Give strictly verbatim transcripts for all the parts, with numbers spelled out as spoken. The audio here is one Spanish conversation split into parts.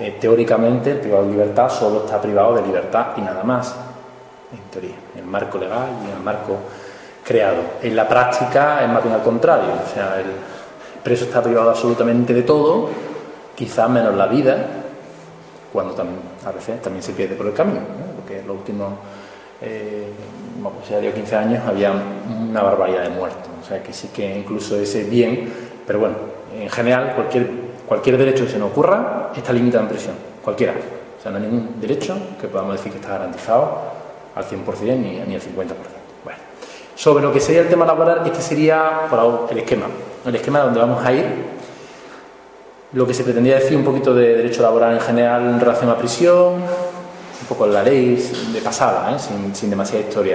eh, teóricamente el privado de libertad solo está privado de libertad y nada más, en teoría, en el marco legal y en el marco creado. En la práctica es más bien al contrario, o sea, el preso está privado absolutamente de todo, quizás menos la vida, cuando también, a veces también se pierde por el camino, ¿no? Porque en los últimos eh, bueno, ya dio quince años había una barbaridad de muertos, o sea que sí que incluso ese bien, pero bueno, en general cualquier, cualquier derecho que se nos ocurra está limitado en prisión, cualquiera, o sea no hay ningún derecho que podamos decir que está garantizado al cien por cien ni, ni al cincuenta por ciento. Bueno, sobre lo que sería el tema laboral, este sería por ahora, el esquema, el esquema donde vamos a ir. Lo que se pretendía decir un poquito de derecho laboral en general en relación a prisión, un poco la ley de pasada, ¿eh? sin, sin demasiada historia.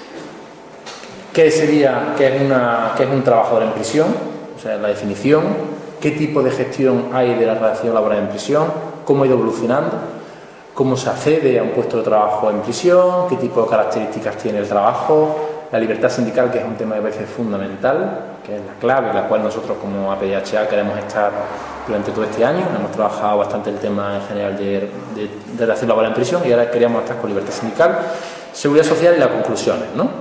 ¿Qué sería, qué es, una, qué es un trabajador en prisión? O sea, la definición, qué tipo de gestión hay de la relación laboral en prisión, cómo ha ido evolucionando, cómo se accede a un puesto de trabajo en prisión, qué tipo de características tiene el trabajo, la libertad sindical, que es un tema que a veces fundamental, que es la clave en la cual nosotros como A P I H A queremos estar durante todo este año. Hemos trabajado bastante el tema en general de, de, de relación laboral en prisión y ahora queríamos estar con libertad sindical, seguridad social y las conclusiones, ¿no?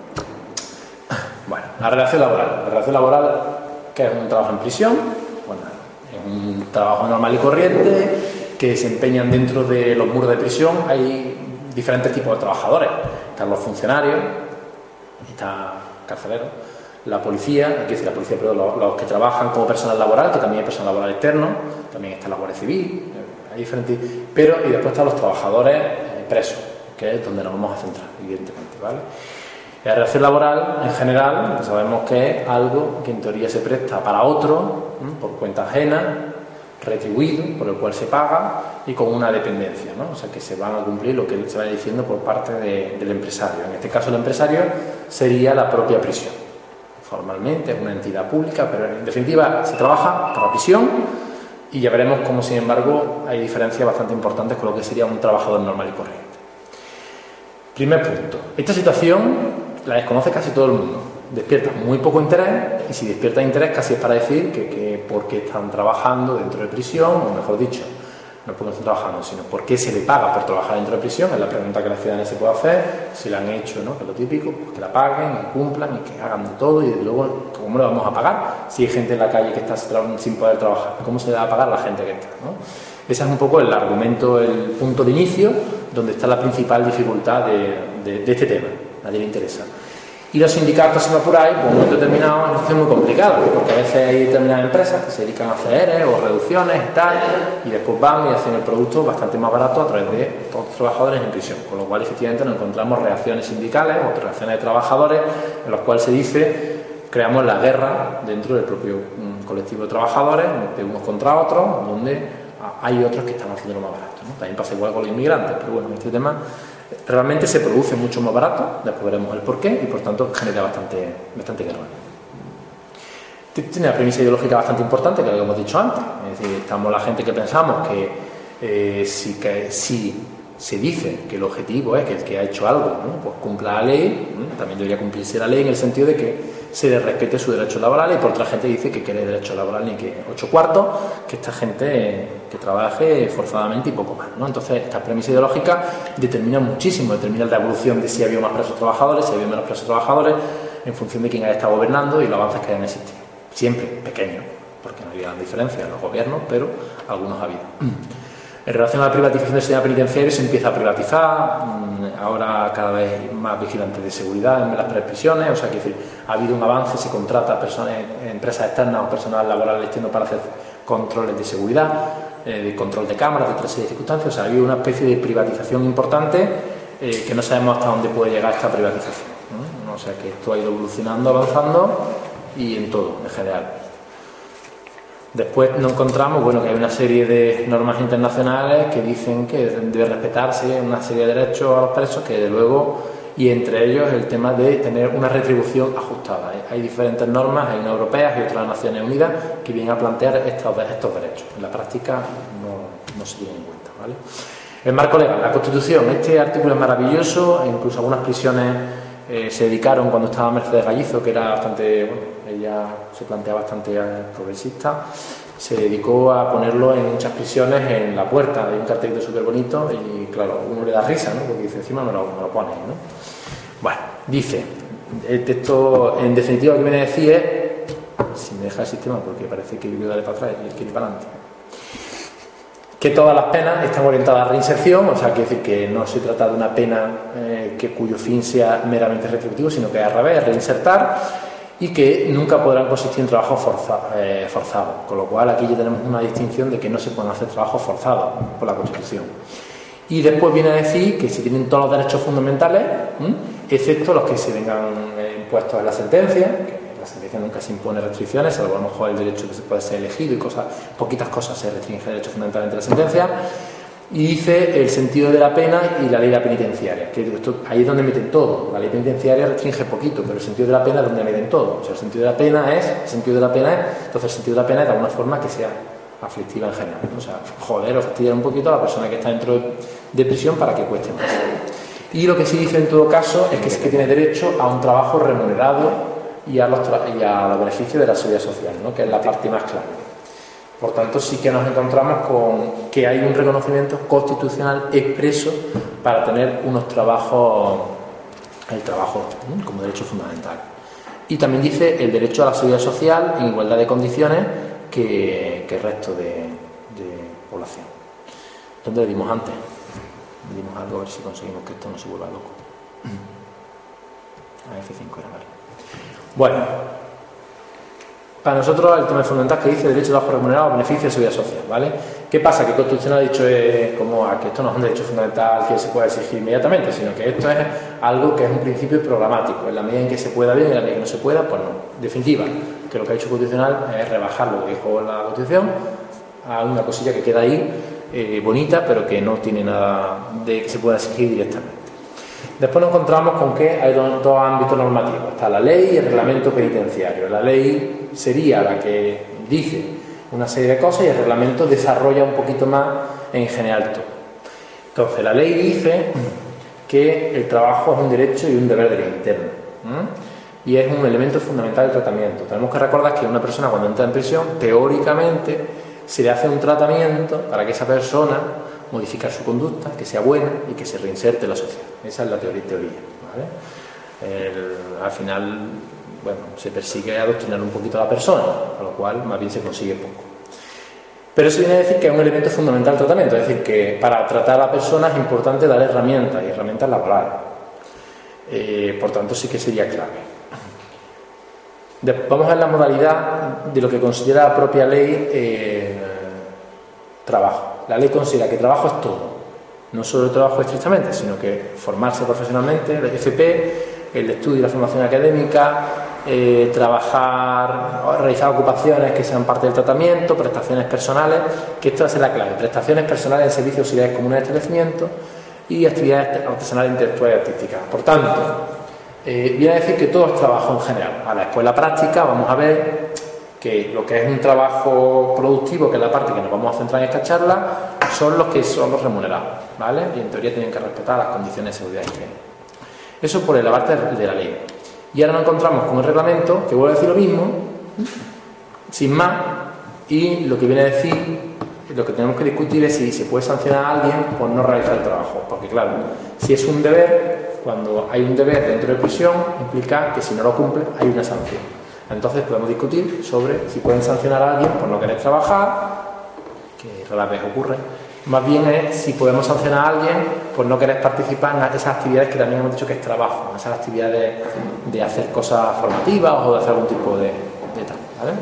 Bueno, la relación laboral. La relación laboral, que es un trabajo en prisión, bueno, es un trabajo normal y corriente que desempeñan dentro de los muros de prisión. Hay diferentes tipos de trabajadores. Están los funcionarios, está carceleros, la policía, aquí dice la policía, pero los, los que trabajan como personal laboral, que también hay personal laboral externo, también está la Guardia Civil, hay diferentes, pero y después están los trabajadores eh, presos, que es donde nos vamos a centrar, evidentemente, ¿vale? La relación laboral, en general, sabemos que es algo que en teoría se presta para otro, ¿no? Por cuenta ajena, retribuido, por el cual se paga y con una dependencia, ¿no? O sea, que se van a cumplir lo que se va diciendo por parte de, del empresario. En este caso, el empresario sería la propia prisión. Formalmente es una entidad pública, pero en definitiva se trabaja para prisión y ya veremos cómo, sin embargo, hay diferencias bastante importantes con lo que sería un trabajador normal y corriente. Primer punto. Esta situación la desconoce casi todo el mundo. Despierta muy poco interés, y si despierta interés casi es para decir que, que por qué están trabajando dentro de prisión, o mejor dicho, no porque están trabajando, sino por qué se le paga por trabajar dentro de prisión. Es la pregunta que la ciudadanía se puede hacer, si la han hecho, ¿no? Que es lo típico, pues que la paguen, y cumplan y que hagan de todo, y desde luego, ¿cómo lo vamos a pagar? Si hay gente en la calle que está sin poder trabajar, ¿cómo se le va a pagar a la gente que está, ¿no? Ese es un poco el argumento, el punto de inicio, donde está la principal dificultad de, de, de este tema. A nadie le interesa. Y los sindicatos, si me apuráis, pues en un momento determinado es una situación muy complicada, porque a veces hay determinadas empresas que se dedican a hacer E R E o reducciones y tal, y después van y hacen el producto bastante más barato a través de todos los trabajadores en prisión, con lo cual efectivamente nos encontramos reacciones sindicales o reacciones de trabajadores en las cuales se dice creamos la guerra dentro del propio um, colectivo de trabajadores, de unos contra otros, donde hay otros que están haciendo lo más barato, ¿no? También pasa igual con los inmigrantes, pero bueno, en este tema realmente se produce mucho más barato, después veremos el porqué, y por tanto genera bastante, bastante guerra. Tiene una premisa ideológica bastante importante, que es lo que hemos dicho antes. Es decir, estamos la gente que pensamos que, eh, si, que si se dice que el objetivo es que el que ha hecho algo, ¿no? Pues cumpla la ley, ¿no? También debería cumplirse la ley en el sentido de que se le respete sus derechos laborales, y por otra gente dice que quiere derechos laborales ni que ocho cuartos, que esta gente eh, que trabaje forzadamente y poco más, ¿no? Entonces, esta premisa ideológica determina muchísimo, determina la evolución de si había más presos trabajadores, si había menos presos trabajadores, en función de quién haya estado gobernando y los avances que hayan existido. Siempre pequeños, porque no había gran diferencia en los gobiernos, pero algunos ha habido. En relación a la privatización del sistema penitenciario, se empieza a privatizar, ahora cada vez más vigilantes de seguridad en las prisiones, o sea, que decir, ha habido un avance, se contrata a personas, empresas externas o personal laboral externo para hacer controles de seguridad, eh, de control de cámaras, de otra serie de circunstancias, o sea, ha habido una especie de privatización importante eh, que no sabemos hasta dónde puede llegar esta privatización, ¿no? O sea, que esto ha ido evolucionando, avanzando y en todo, en general. Después nos encontramos, bueno, que hay una serie de normas internacionales que dicen que debe respetarse una serie de derechos a los presos, que desde luego, y entre ellos el tema de tener una retribución ajustada. Hay diferentes normas, hay unas europeas y otras Naciones Unidas, que vienen a plantear estos, estos derechos. En la práctica no, no se tienen en cuenta, ¿vale? El marco legal, la Constitución, este artículo es maravilloso, e incluso algunas prisiones eh, se dedicaron cuando estaba Mercedes Gallizo, que era bastante, bueno, ella se plantea bastante progresista, se dedicó a ponerlo en muchas prisiones en la puerta. Hay un cartelito súper bonito y claro, uno le da risa, ¿no? Porque dice, encima me lo, me lo pones, ¿no? Bueno, dice, el texto en definitiva lo que viene a decir es, si me deja el sistema porque parece que yo quiero darle para atrás y él quiere ir para adelante, que todas las penas están orientadas a reinserción, o sea, quiere decir que no se trata de una pena eh, que, cuyo fin sea meramente retributivo, sino que al revés, reinsertar, y que nunca podrán consistir en trabajo forza, eh, forzado, con lo cual aquí ya tenemos una distinción de que no se pueden hacer trabajos forzados por la Constitución. Y después viene a decir que se tienen todos los derechos fundamentales, ¿m? excepto los que se vengan eh, impuestos en la sentencia, que en la sentencia nunca se impone restricciones, salvo a lo mejor el derecho que se puede ser elegido y cosas, poquitas cosas se restringe el derecho fundamental de la sentencia. Y dice el sentido de la pena y la ley de la penitenciaria, que esto, ahí es donde meten todo. La ley penitenciaria restringe poquito, pero el sentido de la pena es donde meten todo. O sea, el sentido de la pena es, el sentido de la pena es, entonces el sentido de la pena es de alguna forma que sea aflictiva en general, ¿no? O sea, joder o fastidiar un poquito a la persona que está dentro de, de prisión para que cueste más. Y lo que sí dice en todo caso es que sí que tiene derecho a un trabajo remunerado y a los, y a los beneficios de la seguridad social, ¿no? Que es la parte más clara. Por tanto, sí que nos encontramos con que hay un reconocimiento constitucional expreso para tener unos trabajos, el trabajo, ¿no? como derecho fundamental. Y también dice el derecho a la seguridad social en igualdad de condiciones que, que el resto de, de población. ¿Dónde le dimos antes? Le dimos algo a ver si conseguimos que esto no se vuelva loco. A F cinco era, vale. Bueno. Para nosotros el tema fundamental que dice derecho de trabajo remunerado, beneficio de seguridad social, ¿vale? ¿Qué pasa? Que Constitucional ha dicho eh, como a que esto no es un derecho fundamental que se pueda exigir inmediatamente, sino que esto es algo que es un principio programático, en la medida en que se pueda bien y en la medida en que no se pueda, pues no. En definitiva, que lo que ha hecho Constitucional es rebajar lo que dijo la Constitución a una cosilla que queda ahí, eh, bonita, pero que no tiene nada de que se pueda exigir directamente. Después nos encontramos con que hay dos, dos ámbitos normativos. Está la ley y el reglamento penitenciario. La ley sería la que dice una serie de cosas y el reglamento desarrolla un poquito más en general todo. Entonces, la ley dice que el trabajo es un derecho y un deber del interno, ¿eh? Y es un elemento fundamental del tratamiento. Tenemos que recordar que una persona cuando entra en prisión, teóricamente, se le hace un tratamiento para que esa persona modificar su conducta, que sea buena y que se reinserte en la sociedad. Esa es la teoría, teoría ¿vale? El, al final, bueno, se persigue adoctrinar un poquito a la persona, a lo cual más bien se consigue poco. Pero eso viene a decir que es un elemento fundamental del tratamiento, es decir, que para tratar a la persona es importante dar herramientas, y herramientas laborales. Eh, por tanto, sí que sería clave. De, vamos a ver la modalidad de lo que considera la propia ley eh, trabajo. La ley considera que trabajo es todo, no solo el trabajo estrictamente, sino que formarse profesionalmente, el F P, el estudio y la formación académica, eh, trabajar, realizar ocupaciones que sean parte del tratamiento, prestaciones personales, que esto va a ser la clave, prestaciones personales en servicios auxiliares comunes de establecimiento y actividades artesanales, intelectuales y artísticas. Por tanto, eh, viene a decir que todo es trabajo en general. Ahora, después la práctica, vamos a ver que lo que es un trabajo productivo, que es la parte que nos vamos a centrar en esta charla, son los que son los remunerados, ¿vale? Y en teoría tienen que respetar las condiciones de seguridad y higiene. Eso por la parte de la ley. Y ahora nos encontramos con el reglamento, que vuelve a decir lo mismo, sin más, y lo que viene a decir, lo que tenemos que discutir es si se puede sancionar a alguien por no realizar el trabajo. Porque claro, si es un deber, cuando hay un deber dentro de prisión, implica que si no lo cumple hay una sanción. Entonces podemos discutir sobre si pueden sancionar a alguien por no querer trabajar, que rara vez ocurre. Más bien es si podemos sancionar a alguien por no querer participar en esas actividades que también hemos dicho que es trabajo, esas actividades de hacer cosas formativas o de hacer algún tipo de, de tal, ¿vale?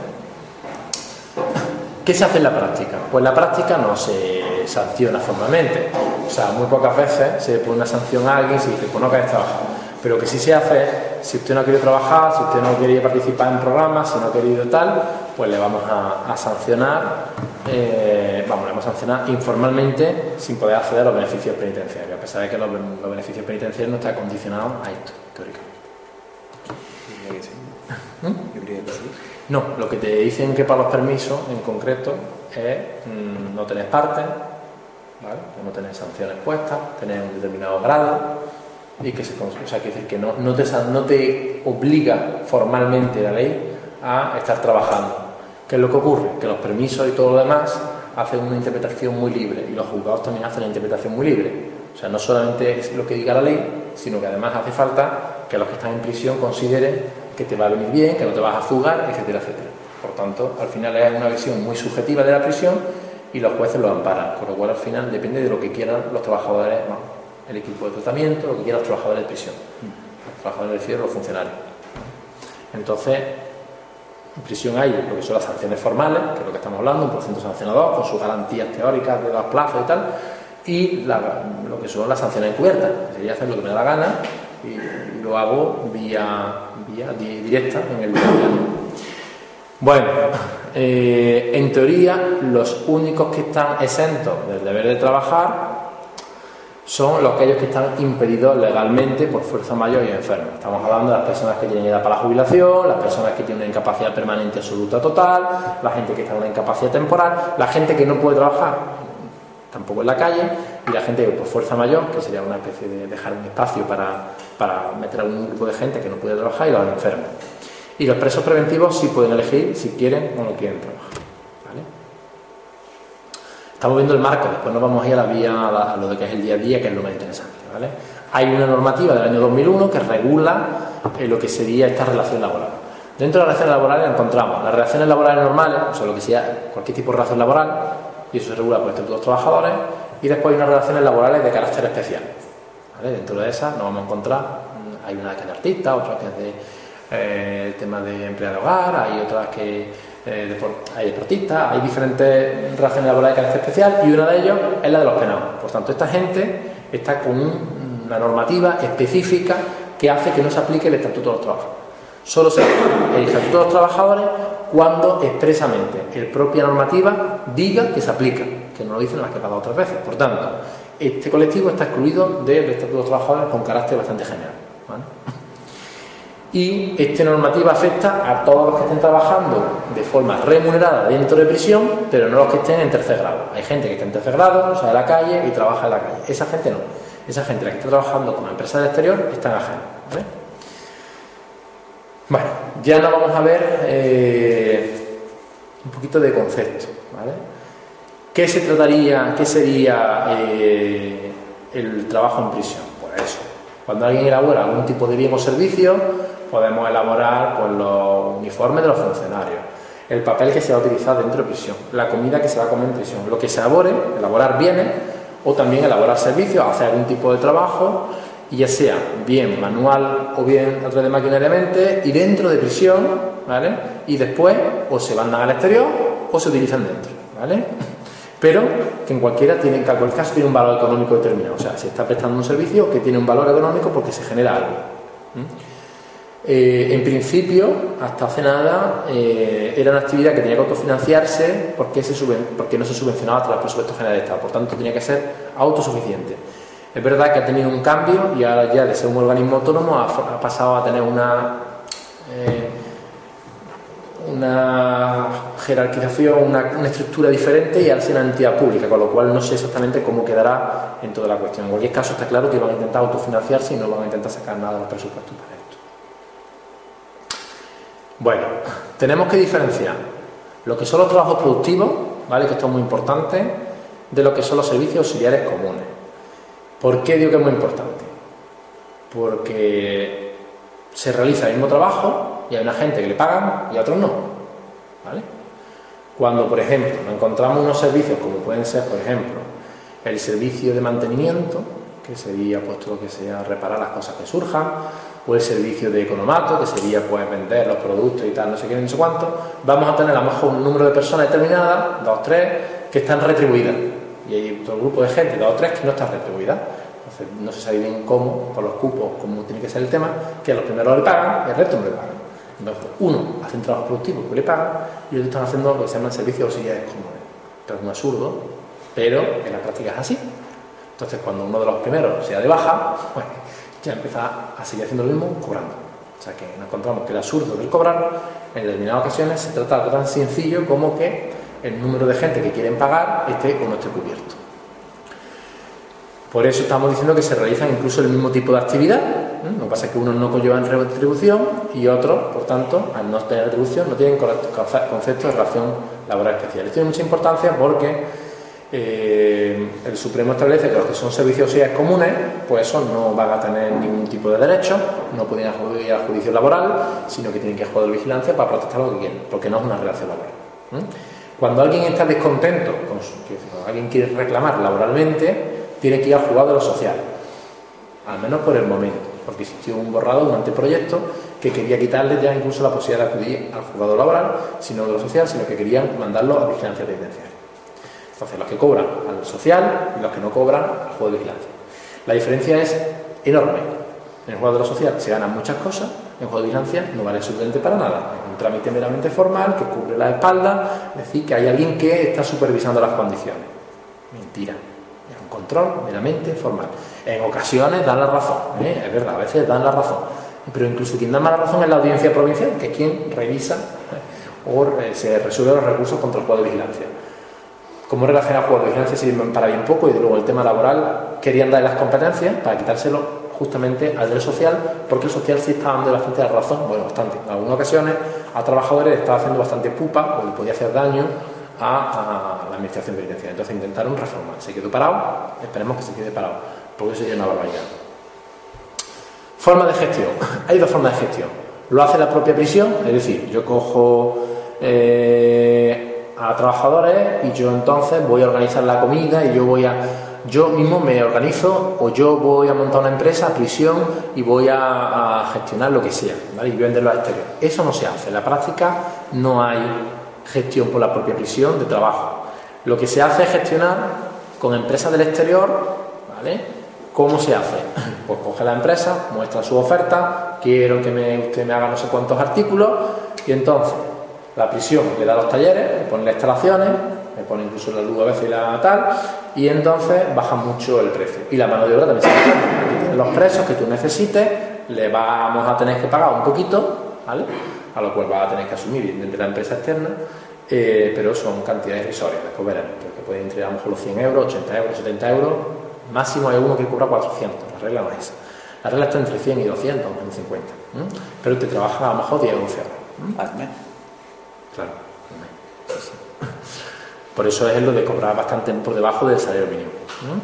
¿Qué se hace en la práctica? Pues la práctica no se sanciona formalmente. O sea, muy pocas veces se pone una sanción a alguien y se dice, pues no queréis trabajar. Pero que sí se hace, si usted no ha querido trabajar, si usted no quería participar en programas, si no ha querido tal, pues le vamos a, a sancionar, eh, vamos, le vamos a sancionar informalmente sin poder acceder a los beneficios penitenciarios, a pesar de que los, los beneficios penitenciarios no están condicionados a esto, teóricamente. ¿Mm? Yo creía que sí. No, lo que te dicen que para los permisos en concreto es mmm, no tener parte, ¿vale? No tener sanciones puestas, tener un determinado grado. Y que se, o sea, que decir que no, no, te, no te obliga formalmente la ley a estar trabajando, ¿Qué es lo que ocurre? Que los permisos y todo lo demás hacen una interpretación muy libre y los juzgados también hacen una interpretación muy libre. O sea, no solamente es lo que diga la ley, sino que además hace falta que los que están en prisión consideren que te va a venir bien, que no te vas a fugar, etcétera, etcétera. Por tanto, al final es una visión muy subjetiva de la prisión y los jueces lo amparan, con lo cual al final depende de lo que quieran los trabajadores, bueno, el equipo de tratamiento, lo que quieran los trabajadores de prisión, los trabajadores de cierre, los funcionarios. Entonces, en prisión hay lo que son las sanciones formales, que es lo que estamos hablando, un procedimiento sancionador con sus garantías teóricas de los plazos y tal, y la, lo que son las sanciones encubiertas, que sería hacer lo que me da la gana y, y lo hago vía, vía di, directa en el día. Bueno, eh, en teoría los únicos que están exentos del deber de trabajar son los aquellos que están impedidos legalmente por fuerza mayor y enfermos. Estamos hablando de las personas que tienen edad para la jubilación, las personas que tienen una incapacidad permanente absoluta total, la gente que está en una incapacidad temporal, la gente que no puede trabajar tampoco en la calle y la gente que por fuerza mayor, que sería una especie de dejar un espacio para, para meter a un grupo de gente que no puede trabajar, y los enfermos. Y los presos preventivos sí pueden elegir si quieren o no quieren trabajar. ¿Vale? Estamos viendo el marco, después nos vamos a ir a la vía, a, la, a lo de que es el día a día, que es lo más interesante. ¿Vale? Hay una normativa del año dos mil uno que regula eh, lo que sería esta relación laboral. Dentro de las relaciones laborales encontramos las relaciones laborales normales, o sea, lo que sea cualquier tipo de relación laboral, y eso se regula por el Estatuto de los Trabajadores, y después hay unas relaciones laborales de carácter especial. ¿Vale? Dentro de esas nos vamos a encontrar, hay una que es de artista, otra que es de eh, el tema de empleado de hogar, hay otras que eh, deport, hay deportistas, hay diferentes relaciones laborales de carácter especial, y una de ellas es la de los penados. Por tanto, esta gente está con un, una normativa específica que hace que no se aplique el Estatuto de los Trabajadores. Solo se aplica el Estatuto de los Trabajadores cuando expresamente el propia normativa diga que se aplica, que no lo dicen las que he pagado otras veces. Por tanto, este colectivo está excluido del Estatuto de los Trabajadores con carácter bastante general. ¿Vale? Y esta normativa afecta a todos los que estén trabajando de forma remunerada dentro de prisión, pero no los que estén en tercer grado. Hay gente que está en tercer grado, sale a la calle y trabaja en la calle. Esa gente no. Esa gente, la que está trabajando como empresa del exterior, están ajenos. ¿Vale? Bueno, ya nos vamos a ver eh, un poquito de concepto, ¿vale? ¿Qué se trataría, qué sería eh, el trabajo en prisión? Pues eso, cuando alguien elabora algún tipo de bien o servicio, podemos elaborar pues, los uniformes de los funcionarios, el papel que se va a utilizar dentro de prisión, la comida que se va a comer en prisión, lo que se elabore, elaborar bienes o también elaborar servicios, hacer algún tipo de trabajo, y ya sea bien manual o bien a través de maquinariamente y dentro de prisión, ¿vale? Y después o se mandan al exterior o se utilizan dentro, ¿vale? Pero que en cualquiera tiene, en cualquier caso tiene un valor económico determinado, o sea, se está prestando un servicio que tiene un valor económico porque se genera algo. ¿Mm? Eh, en principio, hasta hace nada, eh, era una actividad que tenía que autofinanciarse porque, se suben, porque no se subvencionaba a través del presupuesto general del Estado, por tanto tenía que ser autosuficiente. Es verdad que ha tenido un cambio y ahora ya de ser un organismo autónomo ha, ha pasado a tener una, eh, una jerarquización, una, una estructura diferente y ahora es una entidad pública, con lo cual no sé exactamente cómo quedará en toda la cuestión. En cualquier caso está claro que van a intentar autofinanciarse y no van a intentar sacar nada de los presupuestos para esto. Bueno, tenemos que diferenciar lo que son los trabajos productivos, ¿vale? Que esto es muy importante, de lo que son los servicios auxiliares comunes. ¿Por qué digo que es muy importante? Porque se realiza el mismo trabajo y hay una gente que le pagan y a otros no, ¿vale? Cuando, por ejemplo, nos encontramos unos servicios como pueden ser, por ejemplo, el servicio de mantenimiento, que sería pues todo lo que sea reparar las cosas que surjan, o el servicio de economato, que sería pues vender los productos y tal, no sé qué, no sé cuánto, vamos a tener a lo mejor un número de personas determinadas, dos o tres, que están retribuidas. Y hay otro grupo de gente, dos o tres, que no están retribuidas. Entonces no se sabe bien cómo, por los cupos, cómo tiene que ser el tema, que a los primeros le pagan y al resto no le pagan. Entonces, uno hace un trabajo productivo que le pagan y otros están haciendo lo que se llaman servicios auxiliares comunes. Esto es un absurdo, pero en la práctica es así. Entonces, cuando uno de los primeros sea de baja, pues ya empieza a seguir haciendo lo mismo cobrando. O sea que nos encontramos que el absurdo del cobrar, en determinadas ocasiones, se trata de algo tan sencillo como que el número de gente que quieren pagar esté o no esté cubierto. Por eso estamos diciendo que se realizan incluso el mismo tipo de actividad. ¿eh? Lo que pasa es que unos no conllevan retribución y otros, por tanto, al no tener retribución, no tienen concepto de relación laboral especial. Esto tiene mucha importancia porque eh, el Supremo establece que los que son servicios sociales comunes, pues esos no van a tener ningún tipo de derecho, no pueden acudir al juicio laboral, sino que tienen que jugar de vigilancia para protestar lo que quieren, porque no es una relación laboral. ¿eh? Cuando alguien está descontento, con su, cuando alguien quiere reclamar laboralmente, tiene que ir al juzgado de lo social, al menos por el momento, porque existió un borrado, un anteproyecto que quería quitarle ya incluso la posibilidad de acudir al juzgado laboral, sino de lo social, sino que querían mandarlo a vigilancia penitenciaria. Entonces, los que cobran al social y los que no cobran al juego de vigilancia. La diferencia es enorme. En el juego de lo social se ganan muchas cosas, en el juego de vigilancia no vale absolutamente para nada. Es un trámite meramente formal que cubre la espalda, es decir, que hay alguien que está supervisando las condiciones. Mentira. Es un control meramente formal. En ocasiones dan la razón, ¿eh? Es verdad, a veces dan la razón. Pero incluso quien da más la razón es la audiencia provincial, que es quien revisa ¿eh? o eh, se resuelve los recursos contra el juego de vigilancia. Como regla general, el juego de vigilancia sirve para bien poco, y luego el tema laboral querían darle las competencias para quitárselo justamente al del social, porque el social sí está dando bastante la razón, bueno, bastante. En algunas ocasiones a trabajadores estaba haciendo bastante pupa o le podía hacer daño a, a la administración penitenciaria. Entonces intentaron reformar. Se quedó parado, esperemos que se quede parado, porque eso ya es una barbaridad. Forma de gestión. Hay dos formas de gestión. Lo hace la propia prisión, es decir, yo cojo eh, a trabajadores y yo entonces voy a organizar la comida y yo voy a yo mismo me organizo, o yo voy a montar una empresa, prisión, y voy a, a gestionar lo que sea, ¿vale? Y venderlo al exterior. Eso no se hace. En la práctica no hay gestión por la propia prisión de trabajo. Lo que se hace es gestionar con empresas del exterior, ¿vale? ¿Cómo se hace? Pues coge la empresa, muestra su oferta, quiero que me, usted me haga no sé cuántos artículos, y entonces la prisión le da los talleres, le pone las instalaciones, me pone incluso la luz a veces y la tal, y entonces baja mucho el precio. Y la mano de obra también se baja. Aquí tienes los presos que tú necesites, le vamos a tener que pagar un poquito, ¿vale? A lo cual vas a tener que asumir desde la empresa externa, eh, pero son cantidades irrisorias, después veremos, porque pueden entre a lo mejor los cien euros, ochenta euros, setenta euros, máximo hay uno que cobra cuatrocientos, la regla no es esa. La regla está entre cien y doscientos, menos cincuenta, ¿eh? Pero te trabaja a lo mejor diez o once horas. ¿eh? Claro. Sí, sí. Por eso es lo de cobrar bastante por debajo del salario mínimo. ¿no?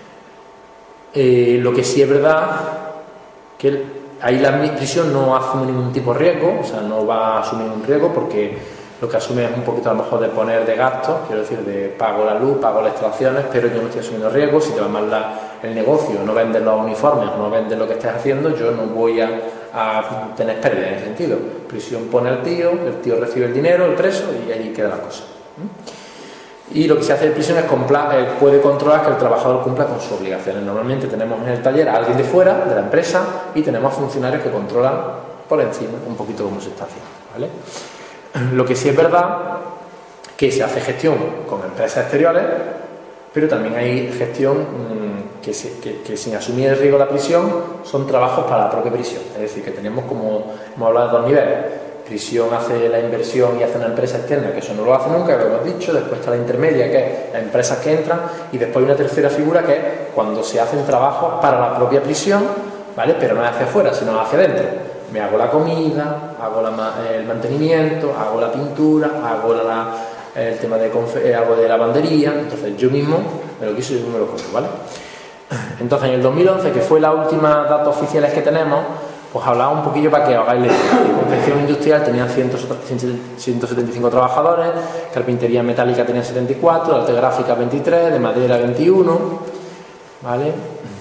Eh, lo que sí es verdad que ahí la prisión no asume ningún tipo de riesgo, o sea, no va a asumir un riesgo porque lo que asume es un poquito a lo mejor de poner de gastos, quiero decir, de pago la luz, pago las instalaciones, pero yo no estoy asumiendo riesgos. Si te va mal la, el negocio, no vendes los uniformes, no vendes lo que estés haciendo, yo no voy a, a tener pérdida en ese sentido. Prisión pone al tío, el tío recibe el dinero, el preso, y ahí queda la cosa. ¿Mm? Y lo que se hace en prisión es eh, puede controlar que el trabajador cumpla con sus obligaciones. Normalmente tenemos en el taller a alguien de fuera, de la empresa, y tenemos funcionarios que controlan por encima un poquito cómo se está haciendo, ¿vale? Lo que sí es verdad que se hace gestión con empresas exteriores, pero también hay gestión mmm, que, se, que, que sin asumir el riesgo de la prisión son trabajos para la propia prisión. Es decir, que tenemos, como hemos hablado, de dos niveles. Prisión hace la inversión y hace una empresa externa, que eso no lo hace nunca, lo hemos dicho. Después está la intermedia, que es las empresas que entran, y después hay una tercera figura, que es cuando se hacen trabajos para la propia prisión, ¿vale? Pero no es hacia afuera, sino hacia adentro. Me hago la comida, hago la, el mantenimiento, hago la pintura, hago la, el tema de, hago de lavandería. Entonces yo mismo me lo quiso y yo mismo me lo compro, ¿vale? Entonces en el dos mil once, que fue la última datos oficiales que tenemos, pues hablaba un poquillo para que hagáis la idea. De confección industrial tenían ciento setenta y cinco trabajadores, carpintería metálica tenían setenta y cuatro, de arte gráfica veintitrés, de madera veintiuno, ¿vale?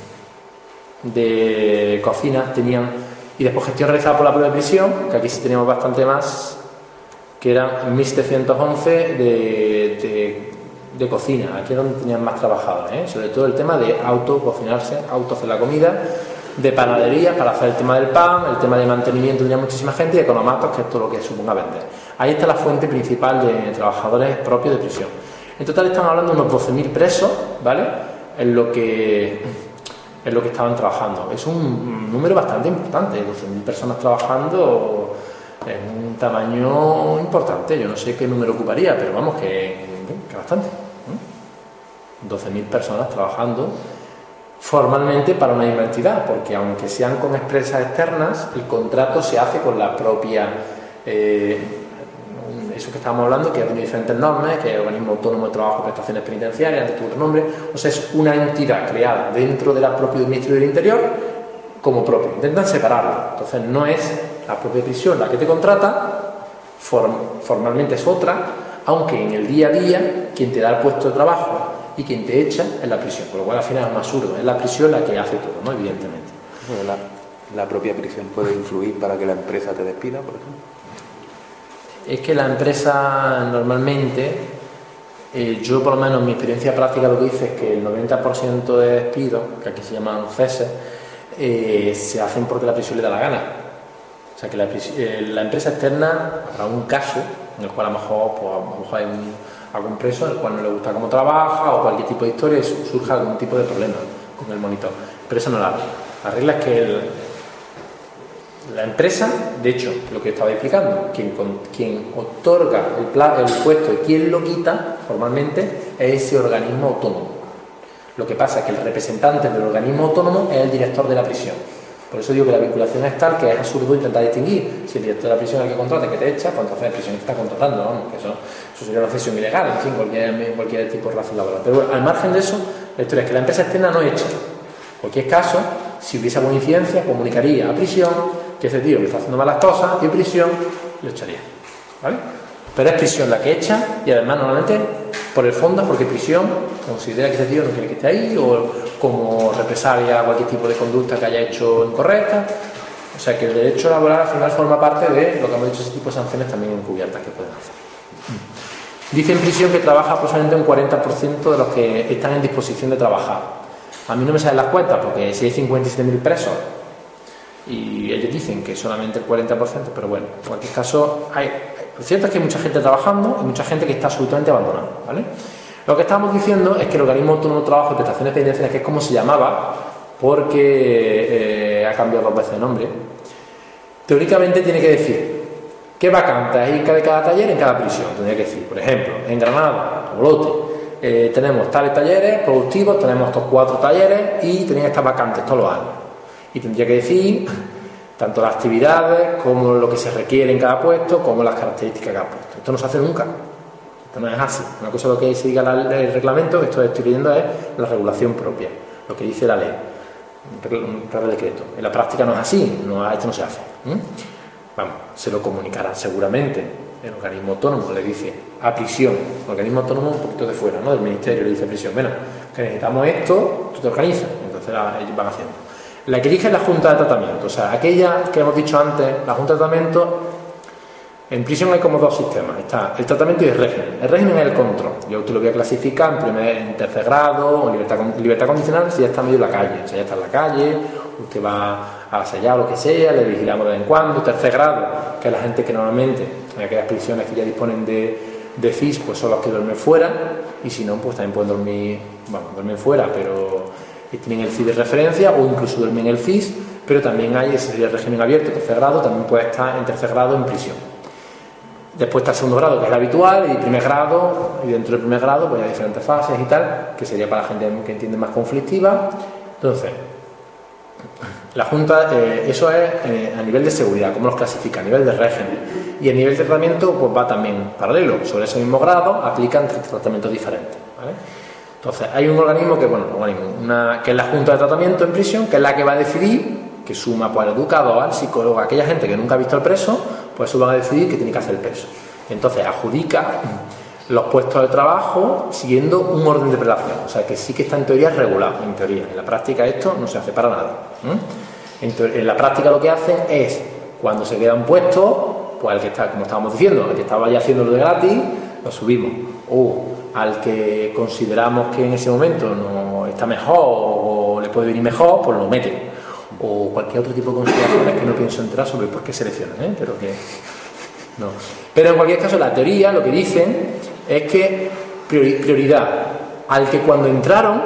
De cocina tenían, y después gestión realizada por la propia prisión, que aquí sí teníamos bastante más, que eran mil setecientos once de, de, de cocina. Aquí es donde tenían más trabajadores, ¿eh? Sobre todo el tema de auto cocinarse, auto hacer la comida, de panadería para hacer el tema del pan, el tema de mantenimiento tenía muchísima gente, y economatos, que es todo lo que suponga vender. Ahí está la fuente principal de trabajadores propios de prisión. En total estamos hablando de unos doce mil presos, ¿vale? En lo que, en lo que estaban trabajando. Es un número bastante importante, doce mil personas trabajando en un tamaño importante. Yo no sé qué número ocuparía, pero vamos, que, que bastante. doce mil personas trabajando formalmente para una misma entidad, porque aunque sean con empresas externas, el contrato se hace con la propia, eh, eso que estábamos hablando, que ha tenido diferentes normas, que es el Organismo Autónomo de Trabajo y Prestaciones Penitenciarias, antes tuvo otro nombre, o sea, es una entidad creada dentro del propio Ministerio del Interior como propio, intentan separarlo, entonces no es la propia prisión la que te contrata, form, formalmente es otra, aunque en el día a día quien te da el puesto de trabajo y quien te echa es la prisión, por lo cual al final es más absurdo, es la prisión la que hace todo, ¿no? Evidentemente. La, la propia prisión puede influir para que la empresa te despida, por ejemplo. Es que la empresa normalmente, eh, yo por lo menos en mi experiencia práctica lo que dice es que el noventa por ciento de despidos, que aquí se llaman ceses, eh, se hacen porque la prisión le da la gana. O sea que la, eh, la empresa externa, habrá un caso en el cual a lo mejor, pues, a lo mejor hay un, algún preso en el cual no le gusta cómo trabaja o cualquier tipo de historia y surge algún tipo de problema con el monitor. Pero eso no es la regla. La regla es que el, la empresa, de hecho, lo que estaba explicando, quien, quien otorga el, plan, el puesto y quien lo quita formalmente es ese organismo autónomo. Lo que pasa es que el representante del organismo autónomo es el director de la prisión. Por eso digo que la vinculación es tal que es absurdo intentar distinguir. Si el director de la prisión es el que contrata, que te echa, pues entonces la prisión está contratando, ¿no? Que eso, eso sería una cesión ilegal, en fin, cualquier, cualquier tipo de relación laboral. Pero bueno, al margen de eso, la historia es que la empresa externa no echa. En cualquier caso, si hubiese alguna incidencia, comunicaría a prisión que ese tío que está haciendo malas cosas y en prisión lo echaría, ¿vale? Pero es prisión la que echa y además normalmente por el fondo es porque prisión considera que ese tío no quiere que esté ahí o como represalia a cualquier tipo de conducta que haya hecho incorrecta. O sea que el derecho laboral al final forma parte de lo que hemos dicho, ese tipo de sanciones también encubiertas que pueden hacer. Dice en prisión que trabaja aproximadamente un cuarenta por ciento de los que están en disposición de trabajar. A mí no me salen las cuentas porque si hay cincuenta y siete mil presos y ellos dicen que solamente el cuarenta por ciento, pero bueno, en cualquier caso hay, lo cierto es que hay mucha gente trabajando y mucha gente que está absolutamente abandonada, ¿vale? Lo que estamos diciendo es que el Organismo Autónomo de Trabajo y Prestaciones Penitenciarias, que es como se llamaba, porque eh, ha cambiado dos veces de nombre, teóricamente tiene que decir qué vacantes hay en cada, cada taller en cada prisión. Tendría que decir, por ejemplo, en Granada, Bolote, eh, tenemos tales talleres productivos, tenemos estos cuatro talleres y tenían estas vacantes todos los años. Y tendría que decir tanto las actividades como lo que se requiere en cada puesto, como las características de cada puesto. Esto no se hace nunca. Esto no es así. Una cosa es lo que se diga en el reglamento, que esto estoy leyendo es la regulación propia, lo que dice la ley, un real decreto. En la práctica no es así, no, esto no se hace. ¿Mm? Vamos, se lo comunicará seguramente. El organismo autónomo le dice a prisión, el organismo autónomo un poquito de fuera, ¿no? Del ministerio le dice a prisión, bueno, que necesitamos esto, tú te organizas, entonces la, ellos van haciendo. La que elige es la Junta de Tratamiento, o sea, aquella que hemos dicho antes, la Junta de Tratamiento, en prisión hay como dos sistemas, está el tratamiento y el régimen. El régimen es el control, yo te lo voy a clasificar en, primer, en tercer grado, o libertad, libertad condicional, si ya está medio en la calle, o sea, ya está en la calle, usted va a sellar lo que sea, le vigilamos de vez en cuando. Tercer grado, que es la gente que normalmente, en aquellas prisiones que ya disponen de, de F I S, pues son los que duermen fuera, y si no, pues también pueden dormir, bueno, duermen fuera, pero tienen el F I S de referencia o incluso duermen en el F I S, pero también hay, ese sería el régimen abierto, tercer grado, también puede estar en tercer grado en prisión. Después está el segundo grado, que es el habitual, y primer grado, y dentro del primer grado pues hay diferentes fases y tal, que sería para la gente que entiende más conflictiva. Entonces, la Junta, eh, eso es eh, a nivel de seguridad, cómo los clasifica, a nivel de régimen. Y a nivel de tratamiento, pues va también paralelo, sobre ese mismo grado aplican tres tratamientos diferentes, ¿vale? Entonces, hay un organismo que, bueno, un organismo, una, que es la Junta de Tratamiento en prisión, que es la que va a decidir, que suma pues, al educador, al psicólogo, a aquella gente que nunca ha visto al preso, pues eso van a decidir que tiene que hacer el preso. Entonces, adjudica los puestos de trabajo siguiendo un orden de prelación, o sea que sí que está en teoría regulado, en teoría. En la práctica esto no se hace para nada. En, en la práctica lo que hacen es, cuando se queda un puesto, pues al que está, como estábamos diciendo, al que estaba ya haciéndolo de gratis, lo subimos. O al que consideramos que en ese momento no está mejor o le puede venir mejor, pues lo meten. O cualquier otro tipo de consideraciones que no pienso entrar sobre por qué seleccionan, ¿eh? Pero que no. Pero en cualquier caso, la teoría lo que dicen es que prioridad al que cuando entraron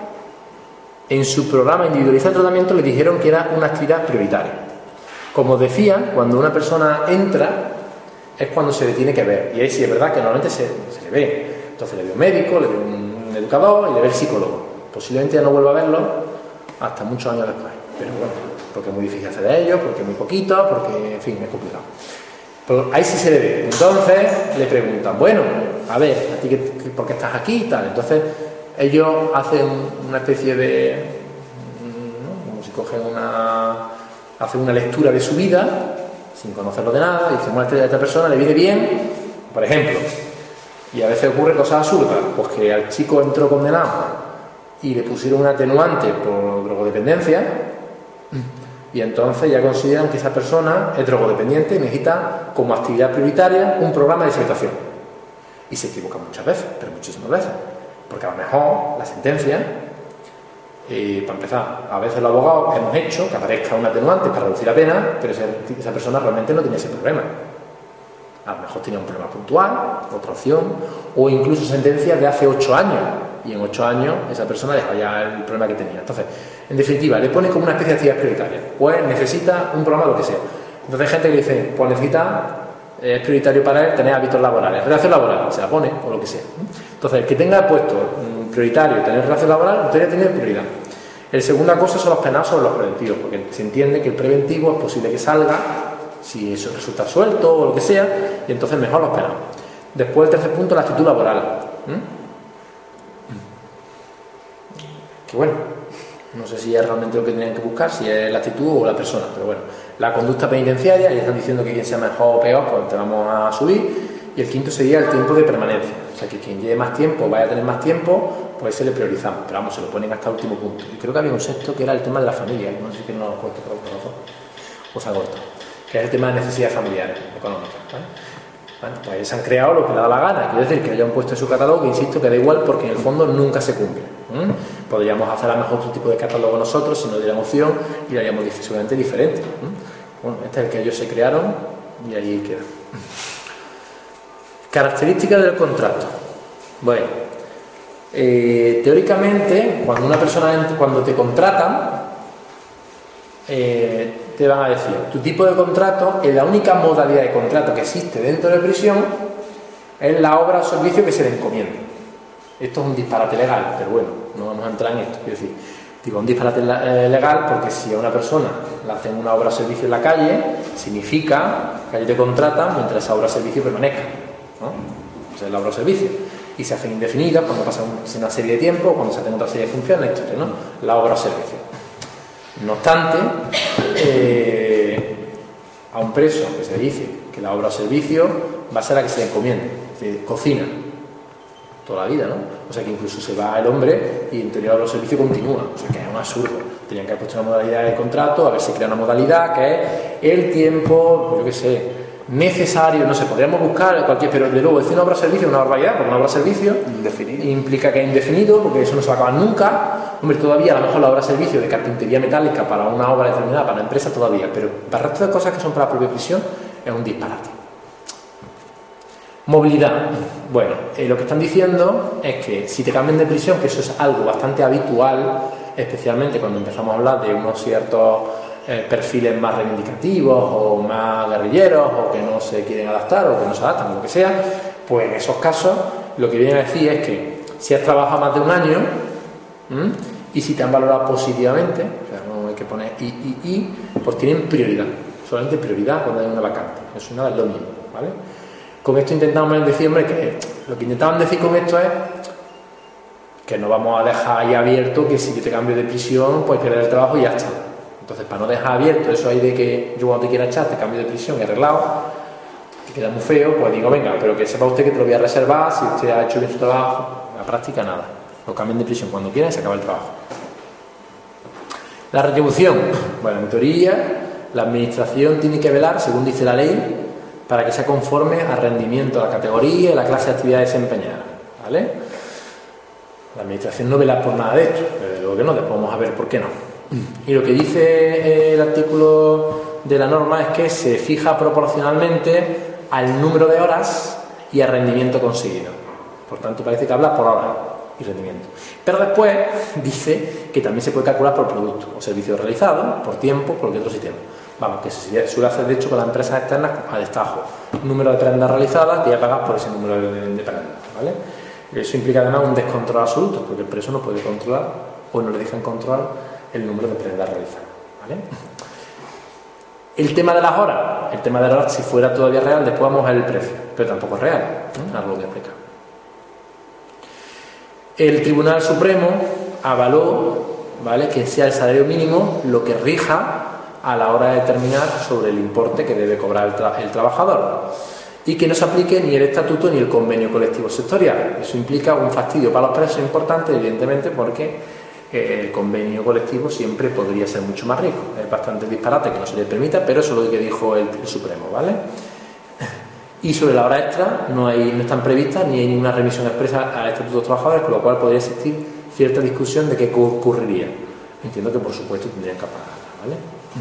en su programa individualizado de tratamiento le dijeron que era una actividad prioritaria. Como decía, cuando una persona entra es cuando se le tiene que ver, y ahí sí es verdad que normalmente se, se le ve. Entonces le ve un médico, le ve un educador y le ve el psicólogo. Posiblemente ya no vuelva a verlo hasta muchos años después. Pero bueno, porque es muy difícil hacer de ellos, porque es muy poquito, porque, en fin, es complicado. Pero ahí sí se le ve. Entonces le preguntan, bueno, a ver, ¿a ti qué, por qué estás aquí y tal? Entonces ellos hacen una especie de, ¿no? Como si cogen una, hacen una lectura de su vida, sin conocerlo de nada, y dicen, bueno, a esta persona le viene bien, por ejemplo, y a veces ocurre cosas absurdas, pues que al chico entró condenado y le pusieron un atenuante por drogodependencia, y entonces ya consideran que esa persona es drogodependiente y necesita como actividad prioritaria un programa de deshabituación. Y se equivocan muchas veces, pero muchísimas veces, porque a lo mejor la sentencia, eh, para empezar, a veces los abogados hemos hecho que aparezca un atenuante para reducir la pena, pero esa, esa persona realmente no tenía ese problema. A lo mejor tenía un problema puntual, otra opción, o incluso sentencias de hace ocho años, y en ocho años esa persona deja ya el problema que tenía. Entonces, en definitiva, le pone como una especie de actividad prioritaria, pues necesita un programa, lo que sea. Entonces hay gente que dice, pues necesita, es prioritario para él tener hábitos laborales, relación laboral, se la pone, o lo que sea. Entonces, el que tenga puesto mm, prioritario tener relación laboral, usted tiene prioridad. La segunda cosa son los penados sobre los preventivos, porque se entiende que el preventivo es posible que salga, si eso resulta suelto o lo que sea, y entonces mejor los penados. Después, el tercer punto, la actitud laboral. ¿Mm? Que bueno, no sé si es realmente lo que tenían que buscar, si es la actitud o la persona, pero bueno, la conducta penitenciaria, ya están diciendo que quien sea mejor o peor, pues te vamos a subir, y el quinto sería el tiempo de permanencia, o sea que quien lleve más tiempo, vaya a tener más tiempo, pues se le priorizamos, pero vamos, se lo ponen hasta el último punto. Y creo que había un sexto que era el tema de la familia, no sé si no lo cuento por otra razón, o se ha cortado, que es el tema de necesidades familiares, económicas, ¿vale? Bueno, pues se han creado lo que le da la gana, quiero decir que hayan puesto en su catálogo, que insisto que da igual porque en el fondo nunca se cumple. ¿Mm? Podríamos hacer a lo mejor otro tipo de catálogo nosotros si no diera opción y lo haríamos seguramente diferente. ¿Mm? Bueno, este es el que ellos se crearon y ahí queda. Características del contrato. Bueno, eh, teóricamente, cuando una persona, cuando te contratan, eh, te van a decir, tu tipo de contrato es la única modalidad de contrato que existe dentro de prisión, es la obra o servicio que se le encomienda. Esto es un disparate legal, pero bueno, no vamos a entrar en esto. Quiero decir, digo un disparate legal porque si a una persona le hacen una obra o servicio en la calle, significa que allí te contratan mientras esa obra o servicio permanezca, ¿no? O sea, es la obra o servicio. Y se hacen indefinidas cuando pasa una serie de tiempo, cuando se hacen otra serie de funciones, etcétera, ¿no? La obra o servicio. No obstante, eh, a un preso que se dice que la obra o servicio va a ser la que se le encomiende, es decir, cocina toda la vida, ¿no? O sea que incluso se va el hombre y en teoría el servicio continúa, o sea que es un absurdo. Tenían que haber puesto una modalidad de contrato, a ver si crea una modalidad que es el tiempo, yo qué sé, necesario, no sé, podríamos buscar cualquier, pero de luego decir una obra de servicio es una barbaridad, porque una obra de servicio indefinido implica que es indefinido, porque eso no se va a acabar nunca. Hombre, todavía a lo mejor la obra de servicio de carpintería metálica para una obra determinada, para una empresa todavía, pero para el resto de cosas que son para la propia prisión es un disparate. Movilidad. Bueno, eh, lo que están diciendo es que si te cambian de prisión, que eso es algo bastante habitual, especialmente cuando empezamos a hablar de unos ciertos eh, perfiles más reivindicativos o más guerrilleros o que no se quieren adaptar o que no se adaptan, lo que sea, pues en esos casos lo que vienen a decir es que si has trabajado más de un año ¿m? y si te han valorado positivamente, o sea, no hay que poner y, y, y, pues tienen prioridad, solamente prioridad cuando hay una vacante, eso no es lo mismo, ¿vale? Con esto intentamos decir, hombre, que lo que intentaban decir con esto es que no vamos a dejar ahí abierto que si yo te cambio de prisión, pues perder el trabajo y ya está. Entonces, para no dejar abierto eso ahí de que yo cuando te quiera echar te cambio de prisión y arreglado, que queda muy feo, pues digo, venga, pero que sepa usted que te lo voy a reservar, si usted ha hecho bien su trabajo, en la práctica nada. Lo cambian de prisión cuando quieran y se acaba el trabajo. La retribución. Bueno, en teoría, la administración tiene que velar, según dice la ley, para que sea conforme al rendimiento, a la categoría y a la clase de actividad desempeñada, ¿vale? La administración no vela por nada de esto, desde luego que no, después vamos a ver por qué no. Y lo que dice el artículo de la norma es que se fija proporcionalmente al número de horas y al rendimiento conseguido. Por tanto, parece que habla por hora y rendimiento. Pero después dice que también se puede calcular por producto o servicio realizado, por tiempo, por otro sistema. Vamos, que se suele hacer de hecho con las empresas externas a destajo. Número de prendas realizadas, te voy a pagar por ese número de, de prendas, ¿vale? Eso implica además un descontrol absoluto, porque el preso no puede controlar o no le dejan controlar el número de prendas realizadas, ¿vale? El tema de las horas, el tema de las horas, si fuera todavía real, después vamos a ver el precio, pero tampoco es real, ¿no? Ahora lo voy a explicar. El Tribunal Supremo avaló, ¿vale?, que sea el salario mínimo lo que rija a la hora de determinar sobre el importe que debe cobrar el, tra el trabajador, y que no se aplique ni el estatuto ni el convenio colectivo sectorial. Eso implica un fastidio para los presos importante, evidentemente, porque eh, el convenio colectivo siempre podría ser mucho más rico. Es bastante disparate que no se le permita, pero eso es lo que dijo el, el Supremo, ¿vale? Y sobre la hora extra no, hay, no están previstas ni hay ninguna remisión expresa al estatuto de los trabajadores, con lo cual podría existir cierta discusión de qué ocurriría. Entiendo que por supuesto tendrían que pagarla, ¿vale?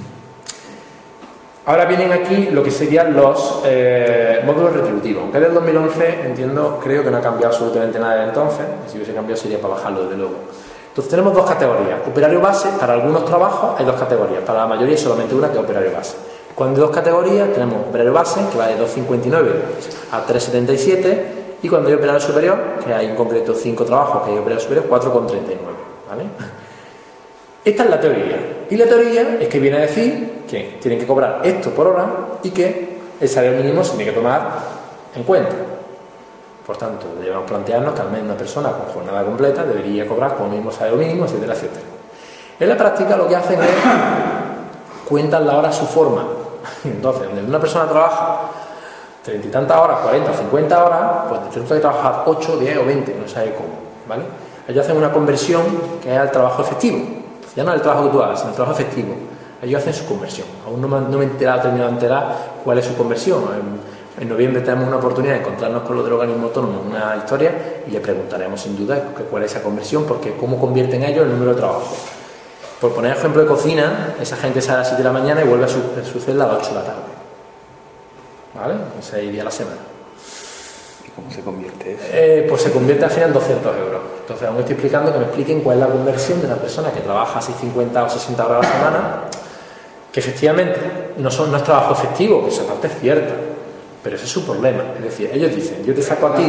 Ahora vienen aquí lo que serían los eh, módulos retributivos. Aunque es del dos mil once, entiendo, creo que no ha cambiado absolutamente nada desde entonces. Si hubiese cambiado sería para bajarlo, desde luego. Entonces tenemos dos categorías. Operario base, para algunos trabajos hay dos categorías. Para la mayoría hay solamente una, que es operario base. Cuando hay dos categorías, tenemos operario base, que va de dos cincuenta y nueve a tres setenta y siete, y cuando hay operario superior, que hay en concreto cinco trabajos que hay operario superior, cuatro treinta y nueve, ¿vale? Esta es la teoría. Y la teoría es que viene a decir que tienen que cobrar esto por hora y que el salario mínimo se tiene que tomar en cuenta. Por tanto, debemos plantearnos que al menos una persona con jornada completa debería cobrar con el mismo salario mínimo, etcétera, etcétera. En la práctica lo que hacen es cuentan la hora a su forma. Entonces, donde una persona trabaja treinta y tantas horas, cuarenta, cincuenta horas, pues resulta que trabajar ocho, diez o veinte, no sabe cómo, ¿vale? Ellos hacen una conversión que es al trabajo efectivo. Ya no es el trabajo que tú hagas, sino el trabajo efectivo. Ellos hacen su conversión. Aún no me, no me he enterado, terminado de enterar cuál es su conversión. En, en noviembre tenemos una oportunidad de encontrarnos con los del organismo autónomo, una historia, y le preguntaremos sin duda cuál es esa conversión, porque cómo convierten ellos el número de trabajo. Por poner ejemplo de cocina, esa gente sale a las siete de la mañana y vuelve a su, a su celda a las ocho de la tarde. ¿Vale? seis días a la semana. ¿Cómo se convierte eso? Eh, pues se convierte al final en doscientos euros. Entonces, aún estoy explicando que me expliquen cuál es la conversión de una persona que trabaja así cincuenta o sesenta horas a la semana, que efectivamente no, son, no es trabajo efectivo, que esa parte es cierta, pero ese es su problema. Es decir, ellos dicen, yo te saco a ti.